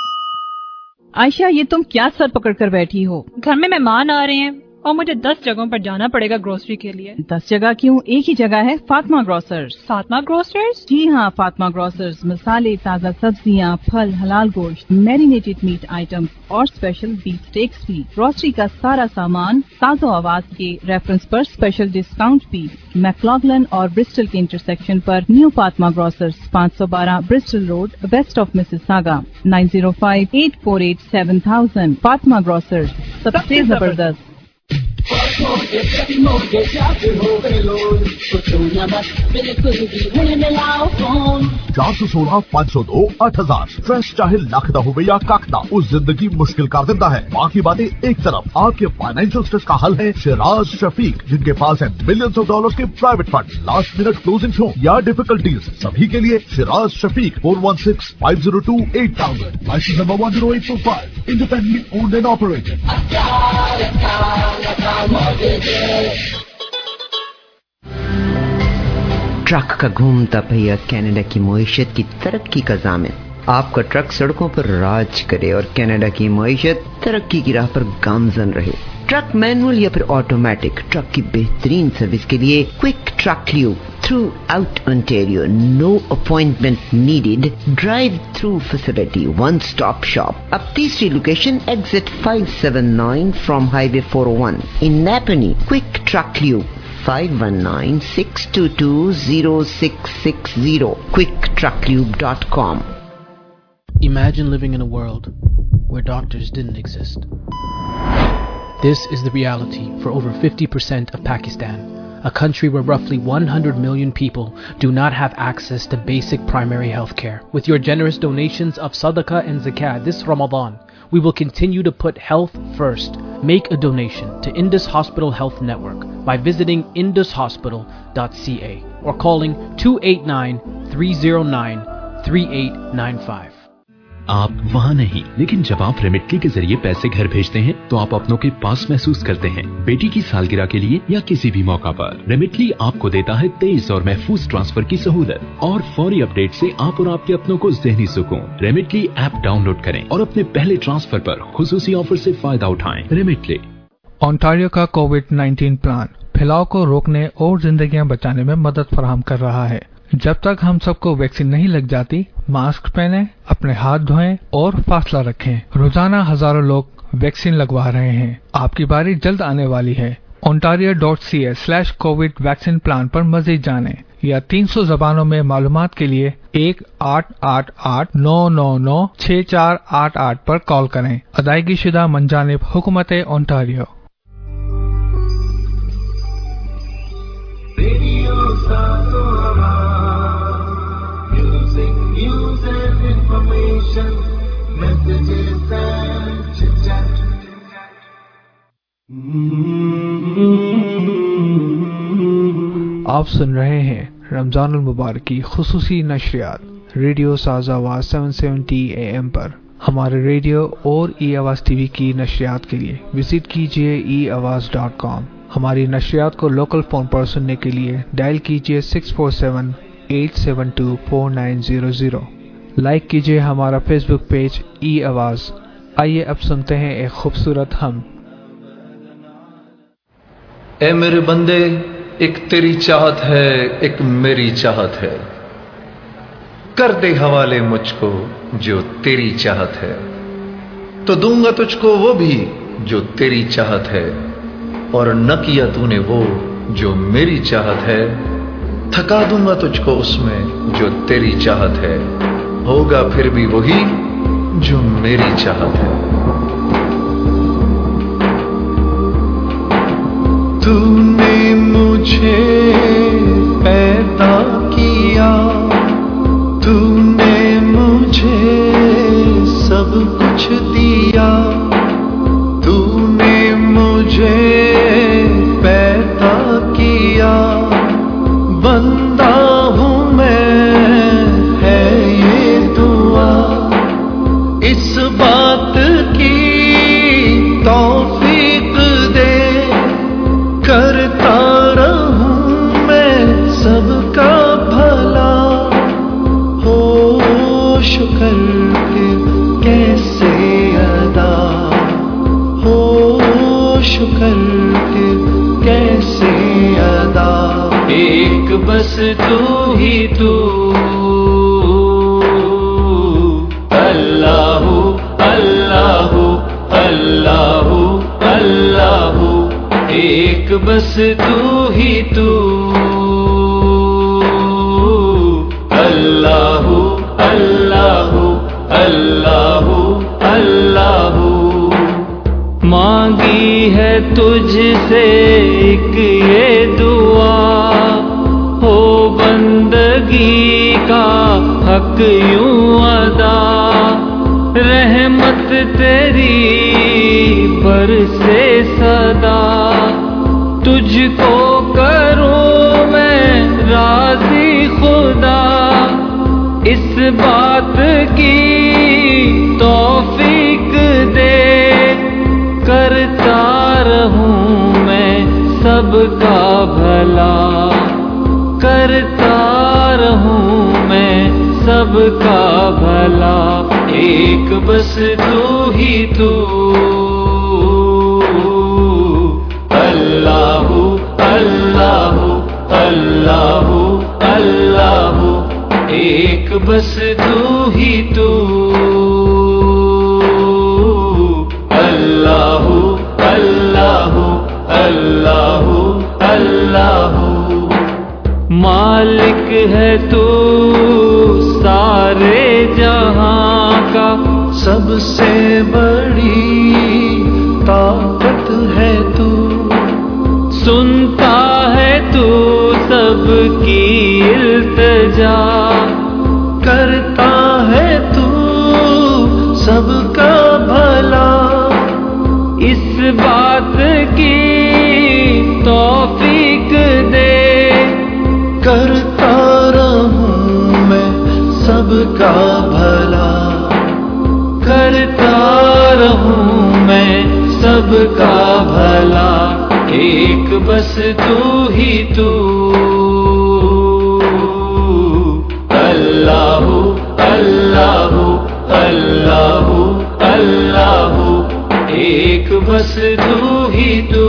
Ayesha, ये तुम क्या सर पकड़ कर बैठी हो?
घर में मेहमान आ रहे हैं और मुझे दस जगहों पर जाना पड़ेगा ग्रोसरी के लिए।
दस जगह क्यों, एक ही जगह है, फातिमा ग्रोसर्स।
फातिमा ग्रोसर्स?
जी हाँ, फातिमा ग्रोसर्स मसाले, ताज़ा सब्जियाँ, फल, हलाल गोश्त, मैरिनेटेड मीट आइटम्स और स्पेशल बीफ स्टेक्स भी। ग्रोसरी का सारा सामान साजो आवाज के रेफरेंस पर स्पेशल डिस्काउंट भी। मैक्लॉगलन और ब्रिस्टल के इंटरसेक्शन पर न्यू फातिमा ग्रोसर्स, पाँच सौ बारह Bristol Road, west of Mississauga, nine zero five, eight four eight, seven thousand. Fatima grocers, सबसे जबरदस्त।
موجے کبھی موجے جب ہو گئے لون سوچنا مت بالکل بھی ہن ملاؤ فون
چار سو سولہ پانچ سو دو آٹھ ہزار اسٹریس چاہے لاکھ دا ہو یا کاک دا اس زندگی مشکل کر دیتا ہے. باقی باتیں ایک طرف آپ کے فائنینشیل اسٹریس کا حل ہے شیراز شفیق جن کے پاس ہے ملینز آف ڈالرز کے private fund last minute closing show یا ڈیفیکلٹیز سبھی کے لیے Shiraz Shafiq four one six five zero two eight thousand license number one zero eight four five independently owned and operated.
Truck کا گھومتا پہیا کینیڈا کی معیشت کی ترقی کا ضامن. آپ کا ٹرک سڑکوں پر راج کرے اور کینیڈا کی معیشت ترقی کی راہ پر گامزن رہے. ٹرک مینول یا پھر آٹومیٹک ٹرک کی بہترین سروس کے لیے quick truck lube throughout Ontario. No appointment needed. Drive through facility. One stop shop. اب تیسری location exit five seven nine from highway four O one in Napanee. Quick truck lube five one nine six two two zero six six zero quick truck lube dot com.
Imagine living in a world where doctors didn't exist. This is the reality for over fifty percent of Pakistan, a country where roughly one hundred million people do not have access to basic primary health care. With your generous donations of Sadaqah and Zakat this Ramadan, we will continue to put health first. Make a donation to Indus Hospital Health Network by visiting indus hospital dot c a or calling two eight nine three zero nine three eight nine five.
آپ وہاں نہیں لیکن جب آپ ریمیٹلی کے ذریعے پیسے گھر بھیجتے ہیں تو آپ اپنوں کے پاس محسوس کرتے ہیں. بیٹی کی سالگرہ کے لیے یا کسی بھی موقع پر ریمیٹلی آپ کو دیتا ہے تیز اور محفوظ ٹرانسفر کی سہولت اور فوری اپڈیٹ سے آپ اور آپ کے اپنوں کو ذہنی سکون. ریمیٹلی ایپ ڈاؤن لوڈ کریں اور اپنے پہلے ٹرانسفر پر خصوصی آفر سے فائدہ اٹھائیں. ریمیٹلی.
اونٹاریو کا کووڈ نائنٹین پلان پھیلاؤ کو روکنے اور زندگیاں بچانے میں مدد فراہم کر رہا ہے. جب تک ہم سب کو ویکسین نہیں لگ جاتی ماسک پہنیں، اپنے ہاتھ دھوئیں اور فاصلہ رکھیں. روزانہ ہزاروں لوگ ویکسین لگوا رہے ہیں. آپ کی باری جلد آنے والی ہے. Ontario dot C A slash COVID vaccine plan پر مزید جانیں یا تین سو زبانوں میں معلومات کے لیے ایک آٹھ آٹھ آٹھ نو نو نو چھ چار آٹھ آٹھ پر کال کریں. ادائیگی شدہ من جانب حکومت اونٹاریو. آپ سن رہے ہیں رمضان المبارک کی خصوصی نشریات radio Saaz Awaz seven seventy A M پر. ہمارے ریڈیو اور ای آواز ٹی وی کی نشریات کے لیے وزٹ کیجیے ای آواز ڈاٹ کام. ہماری نشریات کو لوکل فون پر سننے کے لیے ڈائل کیجیے six four seven eight seven two four nine zero zero. Like کیجیے ہمارا فیس بک پیج ای آواز. آئیے اب سنتے ہیں ایک خوبصورت ہم.
اے میرے بندے ایک تیری چاہت ہے ایک میری چاہت ہے، کر دے حوالے مجھ کو جو تیری چاہت ہے، تو دوں گا تجھ کو وہ بھی جو تیری چاہت ہے، اور نہ کیا تو نے وہ جو میری چاہت ہے، تھکا دوں گا تجھ کو اس میں جو تیری چاہت ہے، ہوگا پھر بھی وہی جو میری چاہت ہے. تو نے مجھے پیدا کیا، تو نے مجھے سب کچھ دیا، تو نے مجھے پیدا کیا، بندہ ہوں میں ہے یہ دعا، اس بات کی توفیق دے، کرتا رہوں میں سب کا بھلا، ہو شکر پھر کیسے ادا، ہو شکر پھر کیسے ادا. ایک بس تو ہی تو اللہ اللہ اللہ اللہ، ایک بس تو ہی تو اللہ اللہ اللہ اللہ. مانگی ہے
تجھ سے ایک یہ دعا ہو بندگی کا حق یوں ادا، رحمت تیری برسے صدا، تجھ کو کروں میں راضی خدا، اس بات کی توفیق دے، کرتا رہوں میں سب کا بھلا، کرتا رہوں میں سب کا بھلا، ایک بس تو ہی تو اللہ اللہ اللہ اللہ، ایک بس تو ہی تو اللہ اللہ اللہ اللہ، مالک ہے تو سارے جہاں کا، سب سے بڑی طاقت ہے تو، سنتا ہے تو سب کی التجا، کرتا ہے تو سب کا بھلا، اس بات کی توفیق دے، کرتا رہوں میں سب کا بھلا، کرتا رہوں میں سب کا بھلا، ایک بس تو ہی تو اللہ اللہ اللہ اللہ، ایک بس تو ہی تو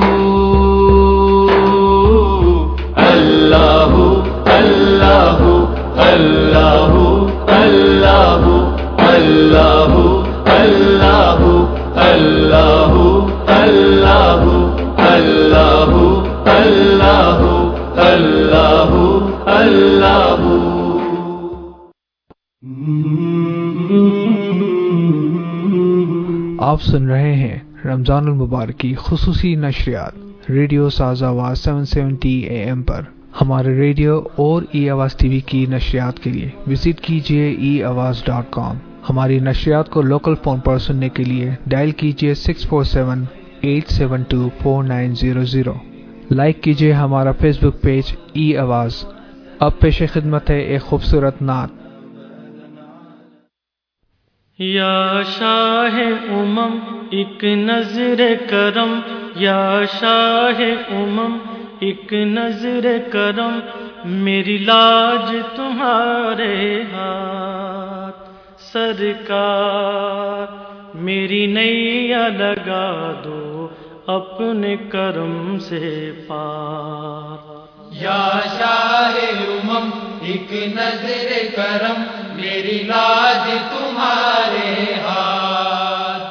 اللہ اللہ اللہ اللہ اللہ اللہ اللہ اللہ اللہ اللہ اللہ اللہ۔
آپ سن رہے ہیں رمضان المبارک کی خصوصی نشریات radio Saaz Awaz seven seventy A M پر۔ ہمارے ریڈیو اور ای آواز ٹی وی کی نشریات کے لیے وزٹ کیجیے ای آواز ڈاٹ کام۔ ہماری نشریات کو لوکل فون پر سننے کے لیے ڈائل کیجیے six four seven eight seven two four nine zero zero. Like کیجیے ہمارا فیس بک پیج ای آواز۔ اب پیش خدمت ہے ایک خوبصورت نعت۔
یا شاہ امم ایک نظر کرم، یا شاہ امم ایک نظر کرم، میری لاج تمہارے ہاتھ، سرکار میری نیا لگا دو اپنے کرم سے پار۔
یا شاہ امم ایک نظر کرم، میری لاج تمہارے ہاتھ،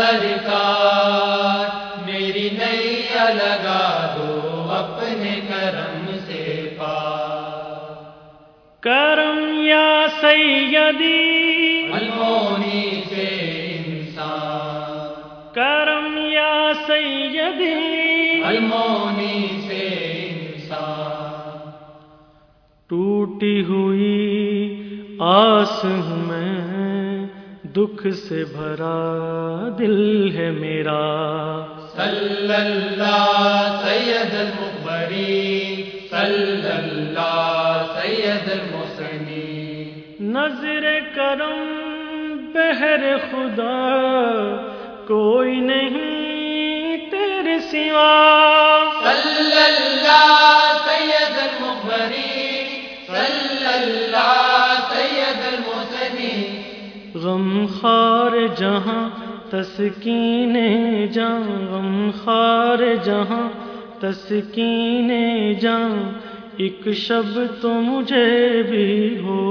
سرکار میری نیا لگا دو اپنے کرم سے پار۔
کرم یا سیدی
المونی سے انسان،
کرم یا سیدی
المونی سے انسان،
ٹوٹی ہوئی آس ہوں میں، دکھ سے بھرا دل ہے میرا،
صلی اللہ سید المخبرین، صلی اللہ سید المحسنین۔
نظر کرم بہر خدا کوئی نہیں تیرے سوا،
صلی اللہ سید المخبرین، صلی اللہ سید المحسنین۔
غم خار جہاں تسکین جاں، غم خار جہاں تسکین جاں، ایک شب تو مجھے بھی ہو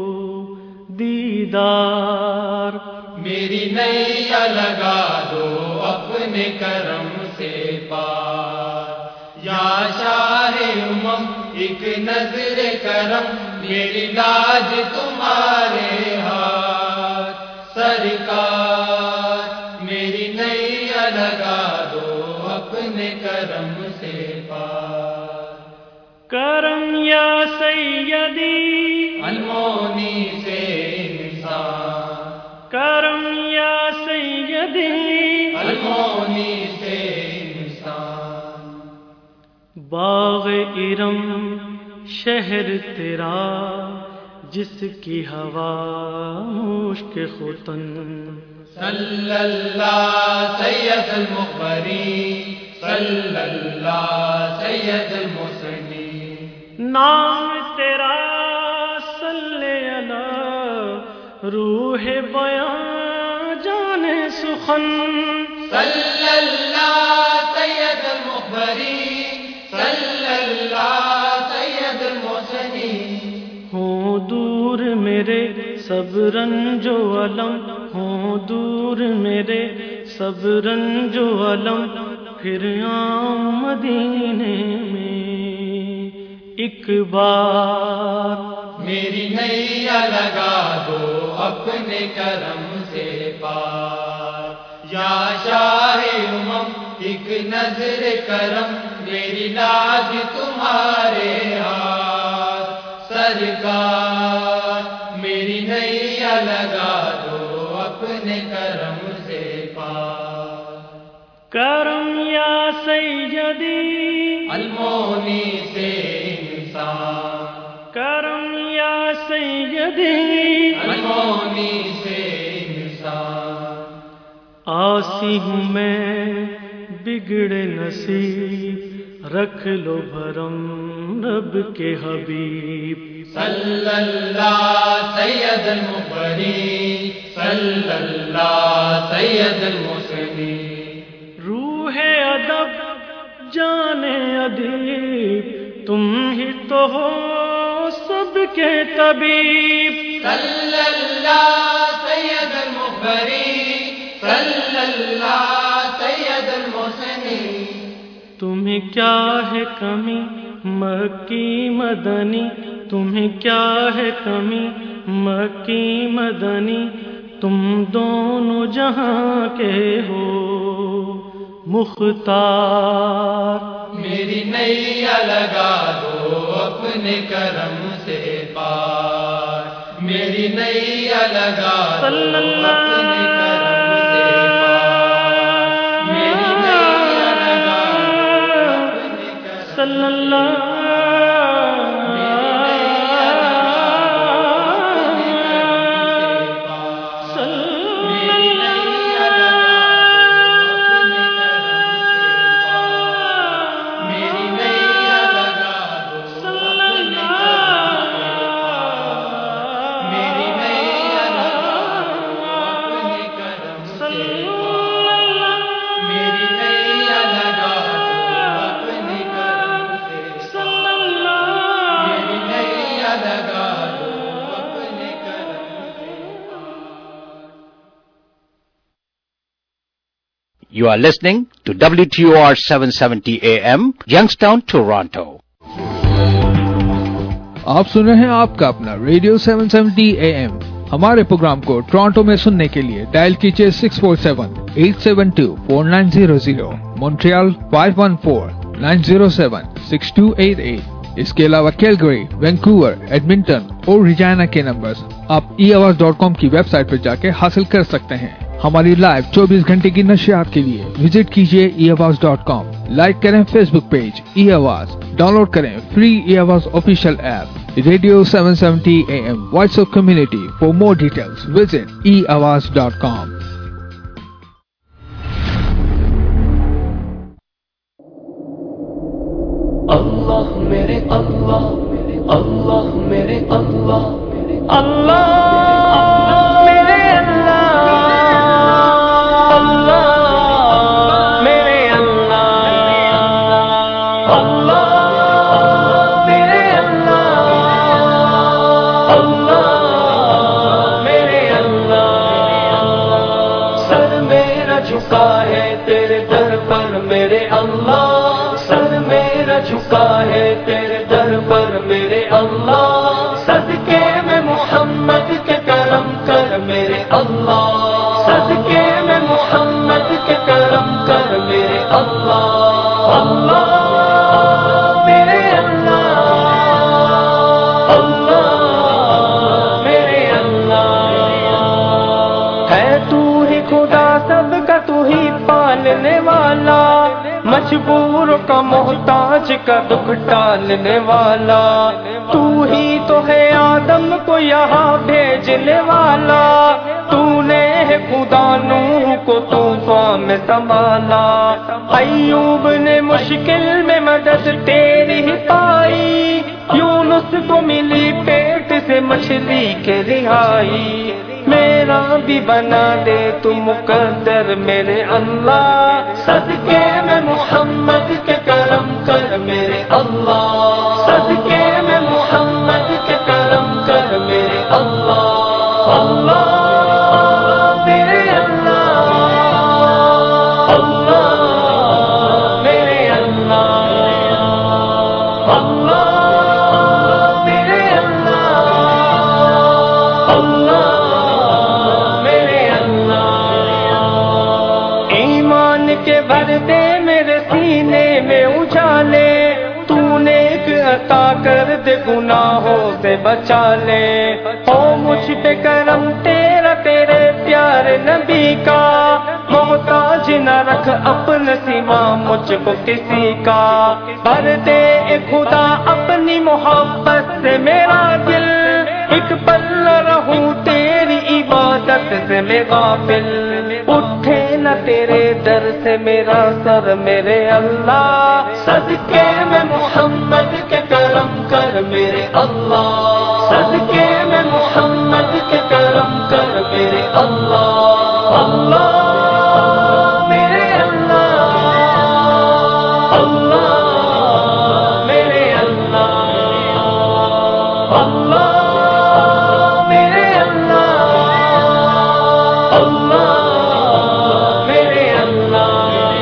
دیدار،
میری نیا لگا دو اپنے کرم سے پار۔ یا شاہ امم ایک نظر کرم، میری لاج تمہارے ہاتھ، سرکار میری نیا لگا دو اپنے اپنے کرم سے پار.
کرم یا سیدی
المونی سے انسان.
کرم یا سیدی
المونی سے انسان.
باغ ارم شہر تیرا جس کی ہوا مشک ختن.
صلی اللہ سید المخبری صلی اللہ سید المحسنی.
نام تیرا صلی اللہ روح بیان جان سخن.
صلی اللہ سید المخبری صلی اللہ سید المحسنی.
ہوں دور میرے سب رنج و علم، ہوں دور میرے سب رنج و علم، پھر آؤں مدینے میں ایک بار.
میری نیا لگا دو اپنے کرم سے پار. یا شاہ امم ایک نظر کرم، میری لاج تمہارے ہاتھ. سرکار میری نیا لگا دو اپنے کرم سے پار.
کرم یا سیدی
المونی سے انسان.
کرم یا سیدی
المونی سے انسان.
آسی ہوں میں بگڑے نصیب، رکھ لو بھرم رب کے حبیب.
صلی اللہ سید المخبری صلی اللہ سید المحسنی.
روح ادب جان ادیب تم ہی تو ہو سب کے طبیب.
صلی اللہ سید المخبری صلی اللہ سید المحسنی.
تمہیں کیا ہے کمی مکی مدنی، تمہیں کیا ہے کمی مکی مدنی، تم دونوں جہاں کے ہو مختار.
میری نیا لگا دو اپنے کرم سے پار. میری نیا لگا دو اپنے کرم سے پار. میری نیا لگا دو اپنے کرم
صلی اللہ
You are listening to W T O R seven seventy A M, Youngstown, Toronto.
آپ سن رہے ہیں آپ کا اپنا radio seven seventy A M. ہمارے پروگرام کو ٹورانٹو میں سننے کے لیے ڈائل کیجیے six four seven eight seven two four nine zero zero, Montreal five one four nine zero seven six two eight eight. اس کے علاوہ کیلگری، وینکوور، ایڈمنٹن اور ریجائنا کے نمبرز آپ ای آواز ڈاٹ کام کی ویب سائٹ پر جا کے حاصل کر سکتے ہیں. ہماری لائیو چوبیس گھنٹے کی نشریات کے لیے وزٹ کیجیے e Awaz dot com. Like کریں facebook page e Awaz, download کریں free e Awaz official app. Radio seven seventy A M voice of community. For more details visit e Awaz dot کام.
اللہ میرے اللہ اللہ میرے اللہ اللہ میرے اللہ اللہ میرے اللہ اللہ میرے اللہ اللہ میرے اللہ. سر میرا جھکا ہے تیرے در پر میرے اللہ، سر میرا جھکا ہے تیرے در پر میرے اللہ. صدقے میں محمد کے کرم کر میرے اللہ، صدقے میں محمد کے کرم کر میرے اللہ. اللہ میرے اللہ اللہ میرے اللہ ہے تو ہی خدا سب کا تو ہی پالنے والا مجبور کا محتاج کا دکھ ٹالنے والا تو ہی تو ہے آدم کو یہاں بھیجنے والا تو نے خدا نوح کو طوفان میں سنبھالا ایوب نے مشکل میں مدد تیری ہی پائی یونس کو ملی پیٹ سے مچھلی کے رہائی میرا بھی بنا دے تو مقدر میرے اللہ صدقے میں محمد کے کرم کر میرے اللہ صدقے میں محمد کے کرم کر میرے اللہ اللہ میرے اللہ اللہ میرے اللہ اللہ میرے اللہ اللہ میرے اللہ ایمان کے بھر دے میرے سینے میں اجالے تو نیک عطا کر دے گناہوں سے بچا لے او مجھ پہ کرم تیرا تیرے پیارے نبی کا محتاج نہ رکھ اپنے سوا مجھ کو کسی کا بھر دے اے خدا اپنی محبت سے میرا دل ایک پل نہ رہوں تیری عبادت سے میں غافل اٹھے نہ تیرے در سے میرا سر میرے اللہ صدقے میں محمد کے کرم کر میرے اللہ صدقے میں محمد کے کرم کر میرے اللہ اللہ میرے اللہ اللہ میرے اللہ اللہ میرے اللہ اللہ میرے اللہ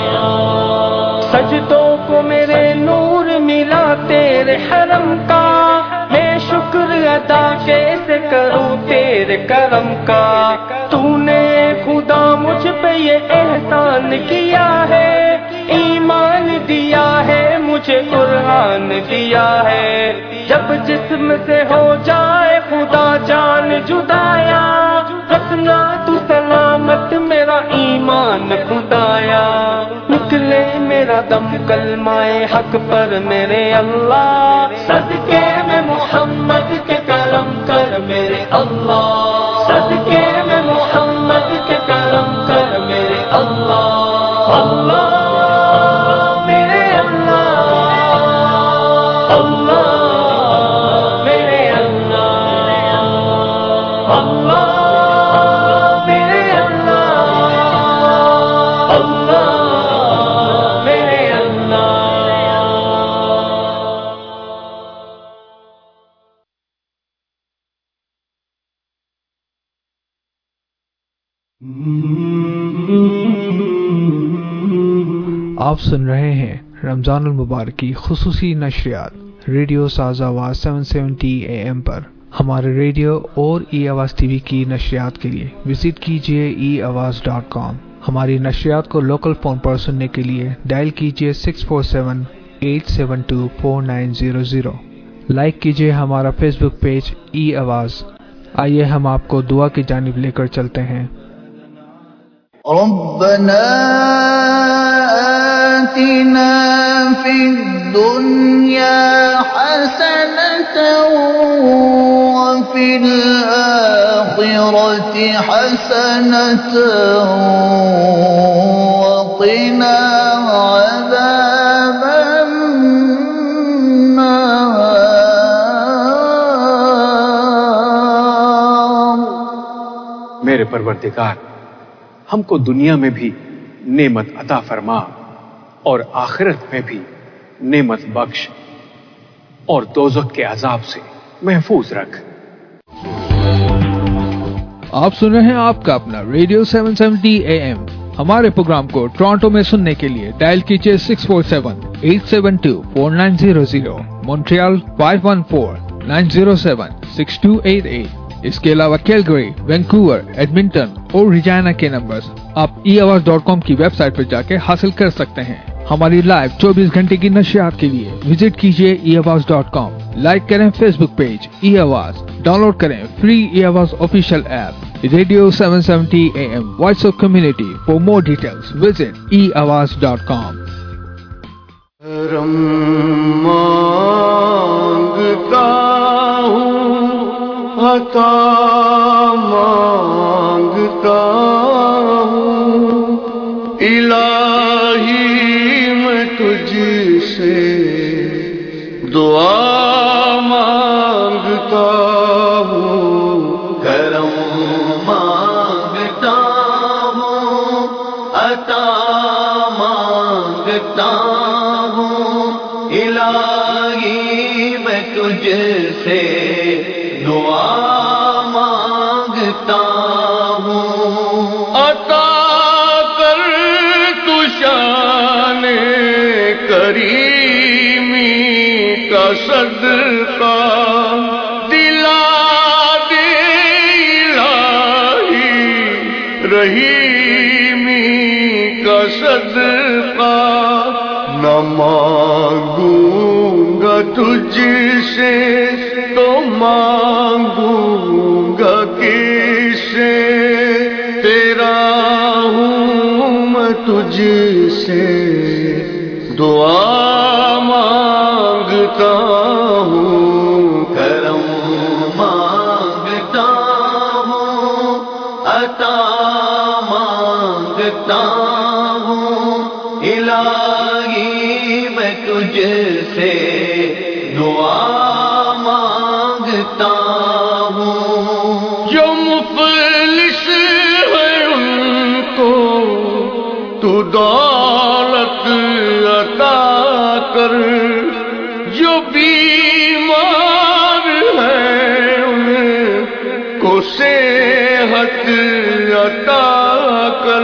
سجدوں کو میرے نور ملا تیرے حرم کا میں شکر ادا کیسے کروں تیرے کرم کا تو نے خدا مجھ پہ یہ احسان کیا ہے ایمان دیا ہے مجھے قرآن دیا ہے جب جسم سے ہو جائے خدا جان جدایا رکھنا تو سلامت میرا ایمان خدایا نکلے میرا دم کلمہ حق پر میرے اللہ صدقے میں محمد کے کرم کر میرے اللہ صدقے میں محمد کے کرم کر میرے اللہ اللہ میرے اللہ اللہ میرے اللہ اللہ میرے اللہ اللہ میرے اللہ
آپ سن رہے ہیں رمضان المبارک کی خصوصی نشریات radio Saaz Awaz seven seventy A M پر ہمارے ریڈیو اور ای آواز ٹی وی کی نشریات کے لیے وزٹ کیجیے ای آواز ڈاٹ کام ہماری نشریات کو لوکل فون پر سننے کے لیے ڈائل کیجیے six four seven eight seven two four nine zero zero like کیجیے ہمارا فیس بک پیج ای آواز آئیے ہم آپ کو دعا کی جانب لے کر چلتے ہیں
ربنا آتنا في الدنيا حسنة وفي الآخرة حسنة وقنا عذاب النار
میرے پروردگار ہم کو دنیا میں بھی نعمت عطا فرما اور آخرت میں بھی نعمت بخش اور دوزخ کے عذاب سے محفوظ رکھ.
آپ سن رہے ہیں آپ کا اپنا radio seven seventy A M. ہمارے پروگرام کو ٹورانٹو میں سننے کے لیے ڈائل کیجیے six four seven eight seven two four nine zero zero Montreal five one four nine zero seven six two eight eight. اس کے علاوہ کیلگری، وینکوور، ایڈمنٹن اور ریجائنا کے نمبرز آپ ای آواز ڈاٹ کام کی ویب سائٹ پر جا کے حاصل کر سکتے ہیں. ہماری لائیو چوبیس گھنٹے کی نشریات کے لیے وزٹ کیجیے e Awaz dot com. Like کریں facebook page e Awaz, download کریں free e Awaz official app radio seven seventy A M voice of community. For more details visit e Awaz dot کام.
رم مانگتا ہوں عطا مانگتا ہوں الہی میں تجھ سے دعا مانگتا ہوں.
کرم مانگتا ہوں عطا مانگتا ہوں الہی میں تجھ سے دعا مانگتا ہوں.
عطا کر تو شان کریمی کا صدقہ دلا دے الہی رحیمی کا صدقہ. نہ مانگوں گا تجھ سے تو مانگوں گا کس سے, تیرا ہوں میں تجھ سے دعا مانگتا ہوں.
کرم مانگتا ہوں عطا مانگتا ہوں الہی میں تجھ سے دعا مانگتا ہوں.
جو مفلس ہے ان کو تو دولت عطا کر, جو بیمار ہے ان کو صحت عطا کر.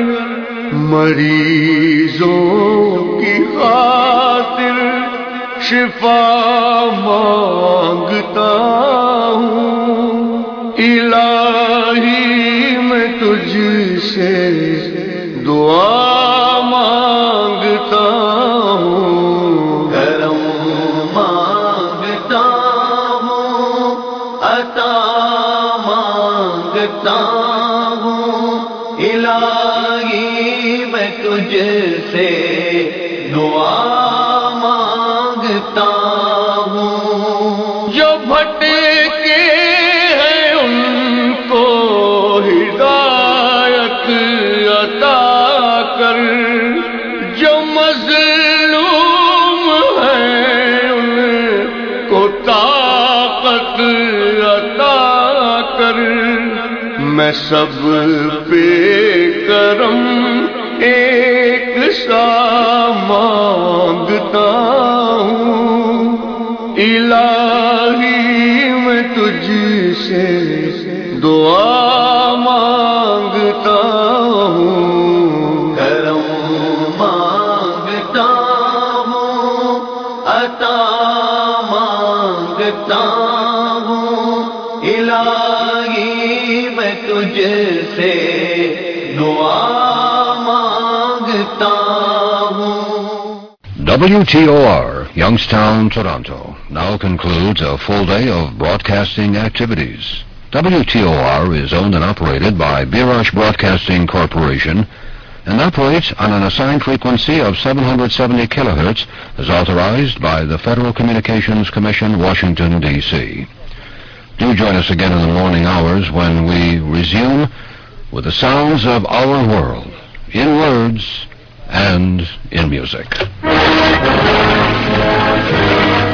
مریضوں کی خاطر شفا مانگتا ہوں الہی میں تجھ سے دعا مانگتا ہوں.
کرم مانگتا ہوں عطا مانگتا ہوں الہی میں تجھ سے دعا مانگتا ہوں.
جو بھٹکے ہیں ان کو ہدایت عطا کر, جو مظلوم ہیں ان کو طاقت عطا کر. میں سب پہ کرم ایک سا مانگتا ہوں الہی میں تجھ سے دعا مانگتا ہوں.
کرم مانگتا ہوں عطا مانگتا ہوں الہی میں تجھ سے دعا مانگتا ہوں.
W T O R, Youngstown, Toronto, now concludes a full day of broadcasting activities. W T O R is owned and operated by Birash Broadcasting Corporation and operates on an assigned frequency of seven hundred seventy kilohertz as authorized by the Federal Communications Commission, Washington, D C Do join us again in the morning hours when we resume with the sounds of our world, in words and in music.